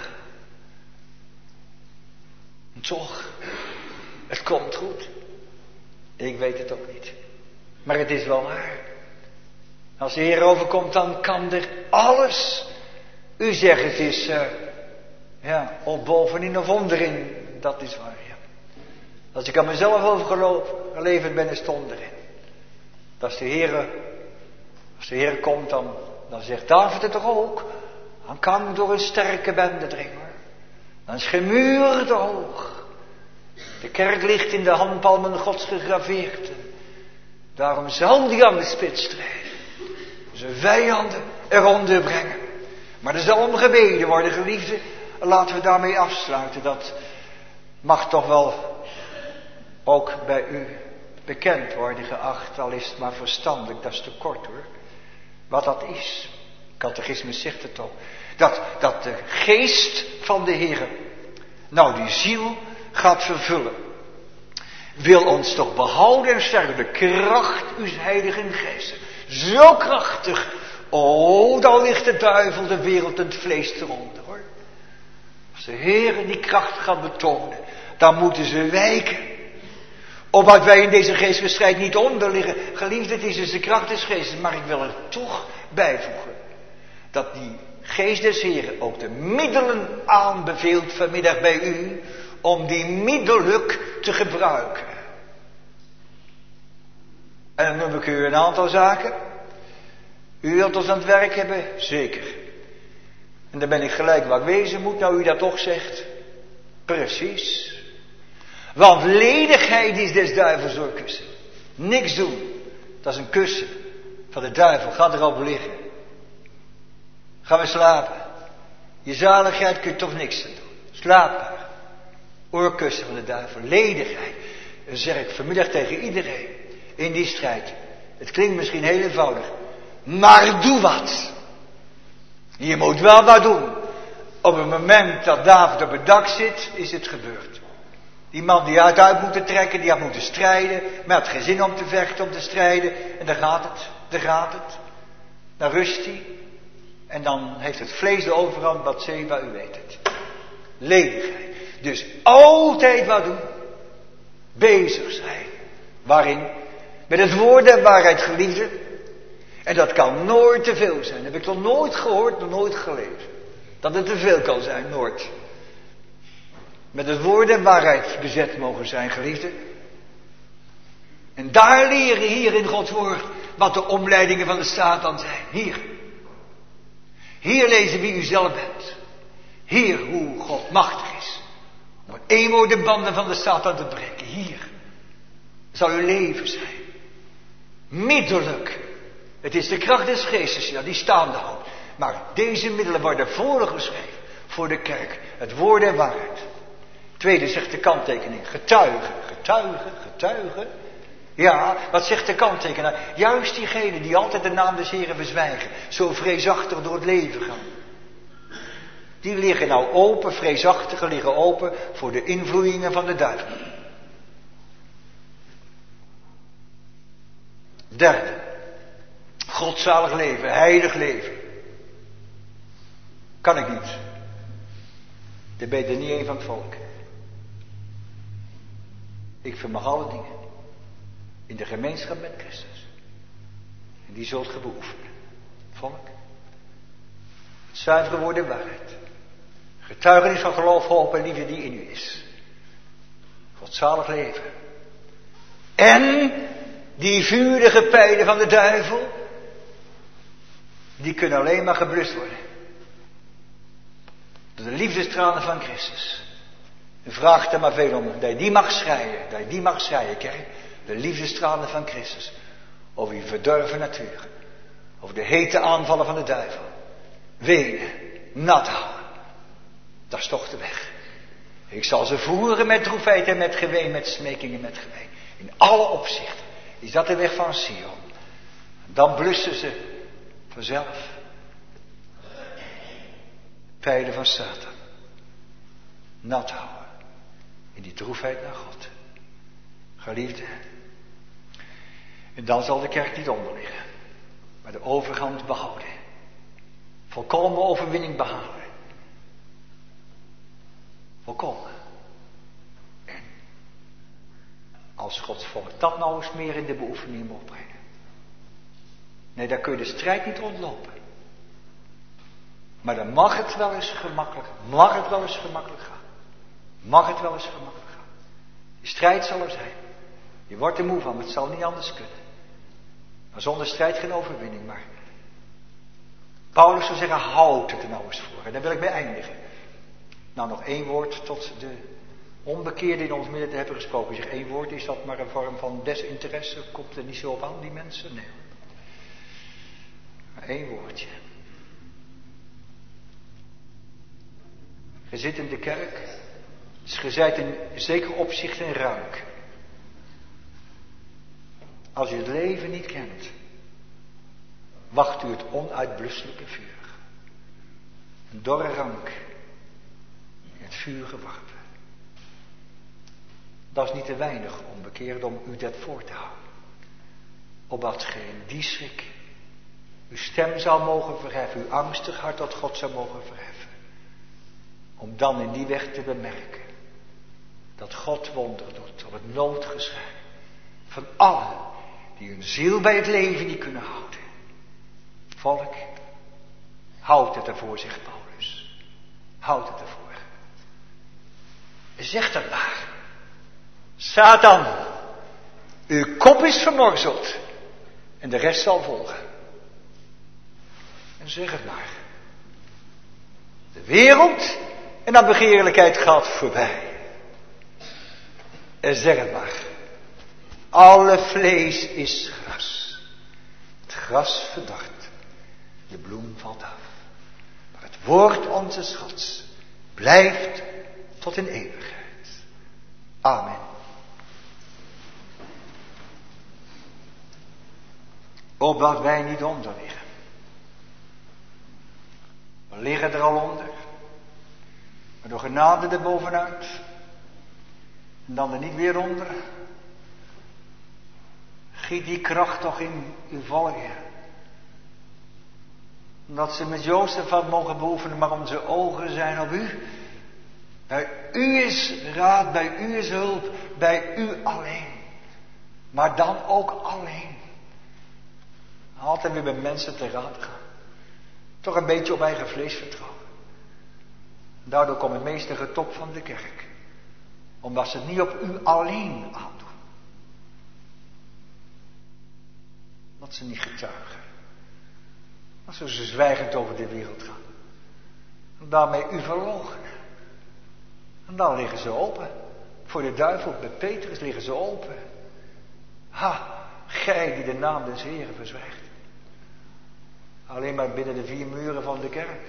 En toch, het komt goed. Ik weet het ook niet. Maar het is wel waar. Als de Heer overkomt, dan kan er alles. U zegt het is, op bovenin of onderin. Dat is waar, ja. Als ik aan mezelf overgeleverd ben, is het onderin. Als de Heer komt, dan zegt David het toch ook. Dan kan door een sterke bende dringen. Dan is geen muur te hoog. De kerk ligt in de handpalmen Gods gegraveerd. Daarom zal die aan de spits strijden. Zijn vijanden eronder brengen. Maar er zal om gebeden worden, geliefden. Laten we daarmee afsluiten. Dat mag toch wel ook bij u bekend worden geacht. Al is het maar verstandelijk, dat is te kort hoor. Wat dat is. Catechismus zegt het ook. Dat de geest van de Heer nou die ziel gaat vervullen. Wil ons toch behouden en sterken. De kracht uw heilige geest. Zo krachtig. Oh, dan ligt de duivel de wereld en het vlees eronder hoor. Als de Heer die kracht gaat betonen. Dan moeten ze wijken. Opdat wij in deze geestelijke strijd niet onder liggen. Geliefd, het is dus de kracht des geestes. Maar ik wil er toch bijvoegen. Dat die geest des Heren ook de middelen aanbeveelt vanmiddag bij u. Om die middelijk te gebruiken. En dan noem ik u een aantal zaken. U wilt ons aan het werk hebben? Zeker. En dan ben ik gelijk waar ik wezen moet, nou u dat toch zegt. Precies. Want ledigheid is des duivels oorkussen. Niks doen. Dat is een kussen van de duivel. Ga erop liggen. Ga maar slapen. Je zaligheid kun je toch niks aan doen. Slaap maar. Oorkussen van de duivel. Ledigheid. Dat zeg ik vanmiddag tegen iedereen. In die strijd. Het klinkt misschien heel eenvoudig. Maar doe wat. Je moet wel wat doen. Op het moment dat David op het dak zit, is het gebeurd. Die man die uit moeten trekken, die had moeten strijden, maar had geen zin om te vechten, om te strijden. En daar gaat het. Dan rust hij. En dan heeft het vlees de overhand, Batseba, u weet het. Lenigheid. Dus altijd wat doen. Bezig zijn. Waarin? Met het woord der waarheid, geliefde. En dat kan nooit te veel zijn. Dat heb ik nog nooit gehoord, nog nooit gelezen. Dat het te veel kan zijn, nooit. Met het woord der waarheid bezet mogen zijn, geliefde. En daar leren hier in Gods woord wat de omleidingen van de Satan zijn. Hier. Hier lezen wie u zelf bent. Hier hoe God machtig is. Om één woord de banden van de Satan te breken. Hier zal uw leven zijn. Middelijk. Het is de kracht des geestes, ja, die staande houdt. Maar deze middelen worden voorgeschreven voor de kerk. Het woord der waarheid. Tweede zegt de kanttekening. Getuigen. Ja, wat zegt de kanttekenaar? Juist diegenen die altijd de naam des Heren verzwijgen. Zo vreesachtig door het leven gaan. Die liggen nou open, vreesachtigen liggen open voor de invloedingen van de duivel. Derde. Godzalig leven, heilig leven. Kan ik niet. Dan ben je er niet één van het volk. Ik vermag alle dingen. In de gemeenschap met Christus. En die zult ge beoefenen. Volk. Het zuivere woord der waarheid. Getuigenis van geloof, hoop en liefde die in u is. Godzalig leven. En die vurige pijlen van de duivel. Die kunnen alleen maar geblust worden. Door de liefdestranen van Christus. U vraagt er maar veel om. Dat je die mag schreien, kerk. De liefdestranen van Christus. Over je verdorven natuur. Over de hete aanvallen van de duivel. Wenen. Nat houden. Dat is toch de weg. Ik zal ze voeren met droefheid en met geween. Met smekingen met geween. In alle opzichten. Is dat de weg van Sion. Dan blussen ze vanzelf. Pijlen van Satan. Nat houden. In die droefheid naar God. Geliefde. En dan zal de kerk niet onderliggen. Maar de overhand behouden. Volkomen overwinning behalen. Volkomen. En als Gods volk dat nou eens meer in de beoefening moet brengen. Nee, daar kun je de strijd niet ontlopen. Maar dan mag het wel eens gemakkelijk gaan. Mag het wel eens gemakkelijk gaan. Die strijd zal er zijn. Je wordt er moe van, maar het zal niet anders kunnen. Maar zonder strijd geen overwinning. Maar Paulus zou zeggen, houd het er nou eens voor. En daar wil ik mee eindigen. Nou, nog één woord tot de onbekeerden in ons midden te hebben gesproken. Zeg, één woord, is dat maar een vorm van desinteresse? Komt er niet zo op aan, die mensen? Nee. Maar één woordje. Je zit in de kerk. Dus je zijt in zeker opzicht een ruik. Als u het leven niet kent, wacht u het onuitblusselijke vuur. Een dorre rank in het vuur geworpen. Dat is niet te weinig onbekeerd om u dat voor te houden. Opdat geen die schrik uw stem zou mogen verheffen, uw angstig hart tot God zou mogen verheffen. Om dan in die weg te bemerken dat God wonder doet op het noodgeschrei van allen die hun ziel bij het leven niet kunnen houden. Volk, houd het ervoor, zegt Paulus. Houd het ervoor. Zeg dat maar. Satan, uw kop is vermorzeld en de rest zal volgen. En zeg het maar. De wereld en dat begeerlijkheid gaat voorbij. En zeg het maar. Alle vlees is gras. Het gras verdort. De bloem valt af. Maar het woord onze Gods blijft tot in eeuwigheid. Amen. Opdat wij niet onder liggen. We liggen er al onder. Maar door genade erbovenuit. En dan er niet weer onder. Giet die kracht toch in uw volk, Heer. Omdat ze met Jozef had mogen beoefenen, maar onze ogen zijn op u. Bij u is raad, bij u is hulp, bij u alleen. Maar dan ook alleen. Altijd weer bij mensen te raad gaan. Toch een beetje op eigen vlees vertrouwen. Daardoor komt het meeste getop van de kerk. Omdat ze het niet op u alleen aandoen. Dat ze niet getuigen. Dat ze zwijgend over de wereld gaan. En daarmee u verloochenen. En dan liggen ze open. Voor de duivel, bij Petrus liggen ze open. Ha, gij die de naam des Heren verzwijgt. Alleen maar binnen de 4 muren van de kerk.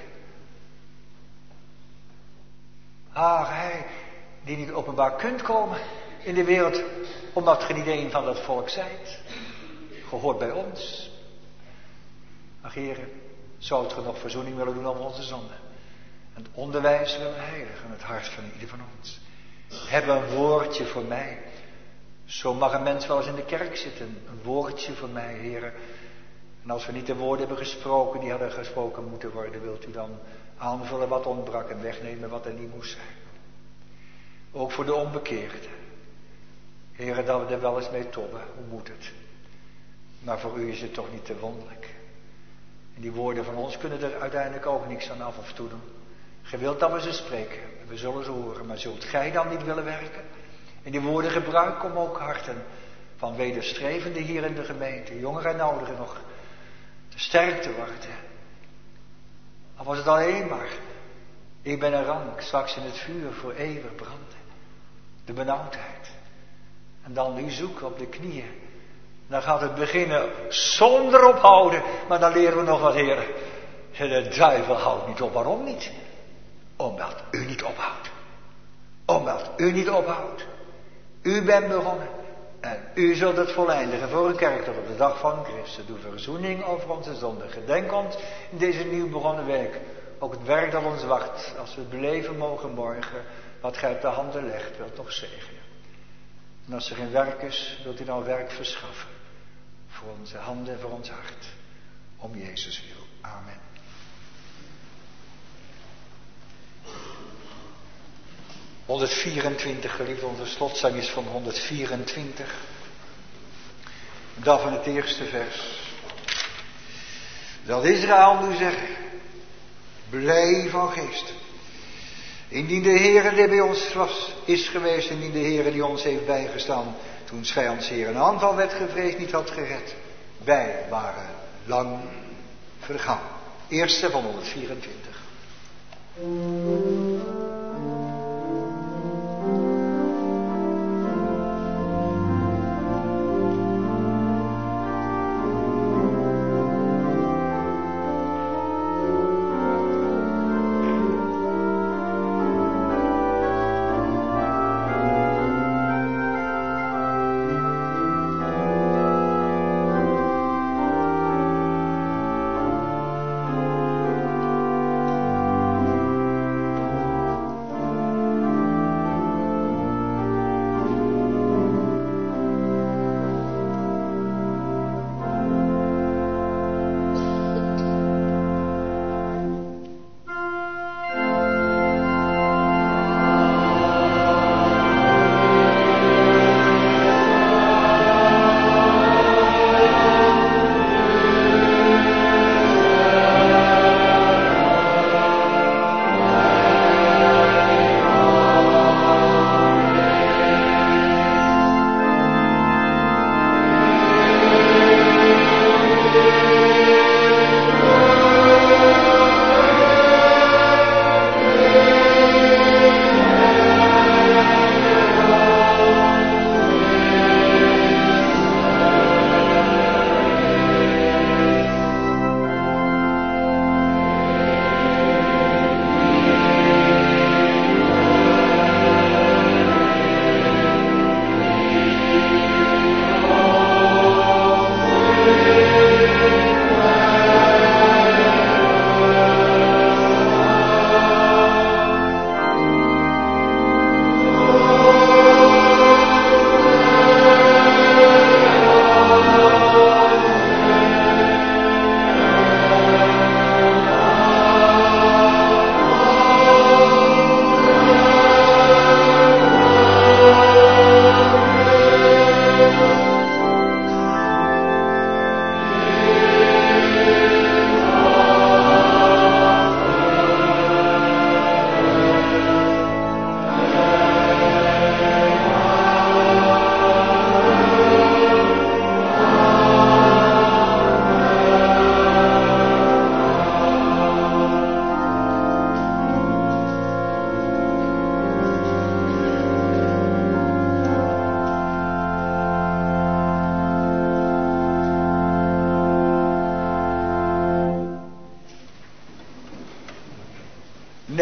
Ha, gij die niet openbaar kunt komen in de wereld, omdat ge niet een van dat volk zijt. Gehoord bij ons. Ach, Heren, zou het ge nog verzoening willen doen over onze zonden. En het onderwijs willen heiligen in het hart van ieder van ons. Heb een woordje voor mij. Zo mag een mens wel eens in de kerk zitten. Een woordje voor mij, Heren. En als we niet de woorden hebben gesproken die hadden gesproken moeten worden, wilt u dan aanvullen wat ontbrak en wegnemen wat er niet moest zijn. Ook voor de onbekeerden. Heren, dat we er wel eens mee tobben. Hoe moet het? Maar voor u is het toch niet te wonderlijk. En die woorden van ons kunnen er uiteindelijk ook niks aan af of toe doen. Gij wilt dat we ze spreken. En we zullen ze horen. Maar zult gij dan niet willen werken? En die woorden gebruiken om ook harten van wederstrevenden hier in de gemeente, jongeren en ouderen nog, te sterk te worden. Al was het alleen maar, ik ben een rank, straks in het vuur voor eeuwig branden. De benauwdheid. En dan u zoeken op de knieën. Dan gaat het beginnen zonder ophouden. Maar dan leren we nog wat, heren. De duivel houdt niet op. Waarom niet? Omdat u niet ophoudt. Omdat u niet ophoudt. U bent begonnen. En u zult het voleindigen voor een kerk tot op de dag van Christus. Doe verzoening over onze zonden. Gedenk ons in deze nieuw begonnen week. Ook het werk dat ons wacht. Als we het beleven mogen morgen. Wat gij op de handen legt, wilt nog zegenen. En als er geen werk is, wilt u dan werk verschaffen. Voor onze handen en voor ons hart. Om Jezus wil. Amen. ...124, geliefd, onze slotzang is van 124. Dan van het eerste vers. Dat Israël nu zeggen, blij van geest. Indien de Heere die bij ons is geweest, indien de Heere die ons heeft bijgestaan, toen vijands Heer een aanval werd gevreesd, niet had gered. Wij waren lang vergaan. Eerste van 124.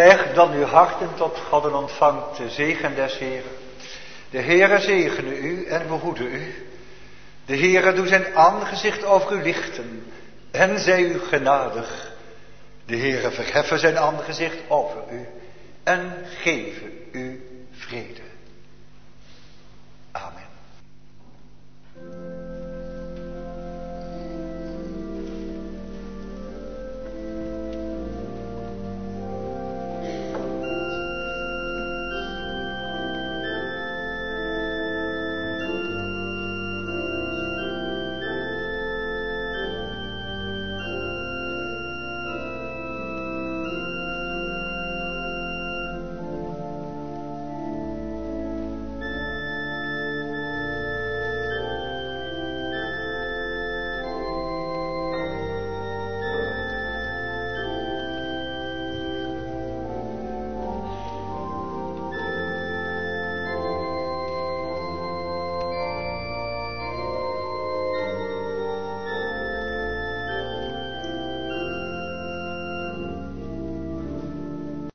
Neig dan uw harten tot God en ontvangt de zegen des Heeren. De Heere zegene u en behoede u. De Heere doe zijn aangezicht over u lichten en zij u genadig. De Heere verheffen zijn aangezicht over u en geven u vrede. Amen.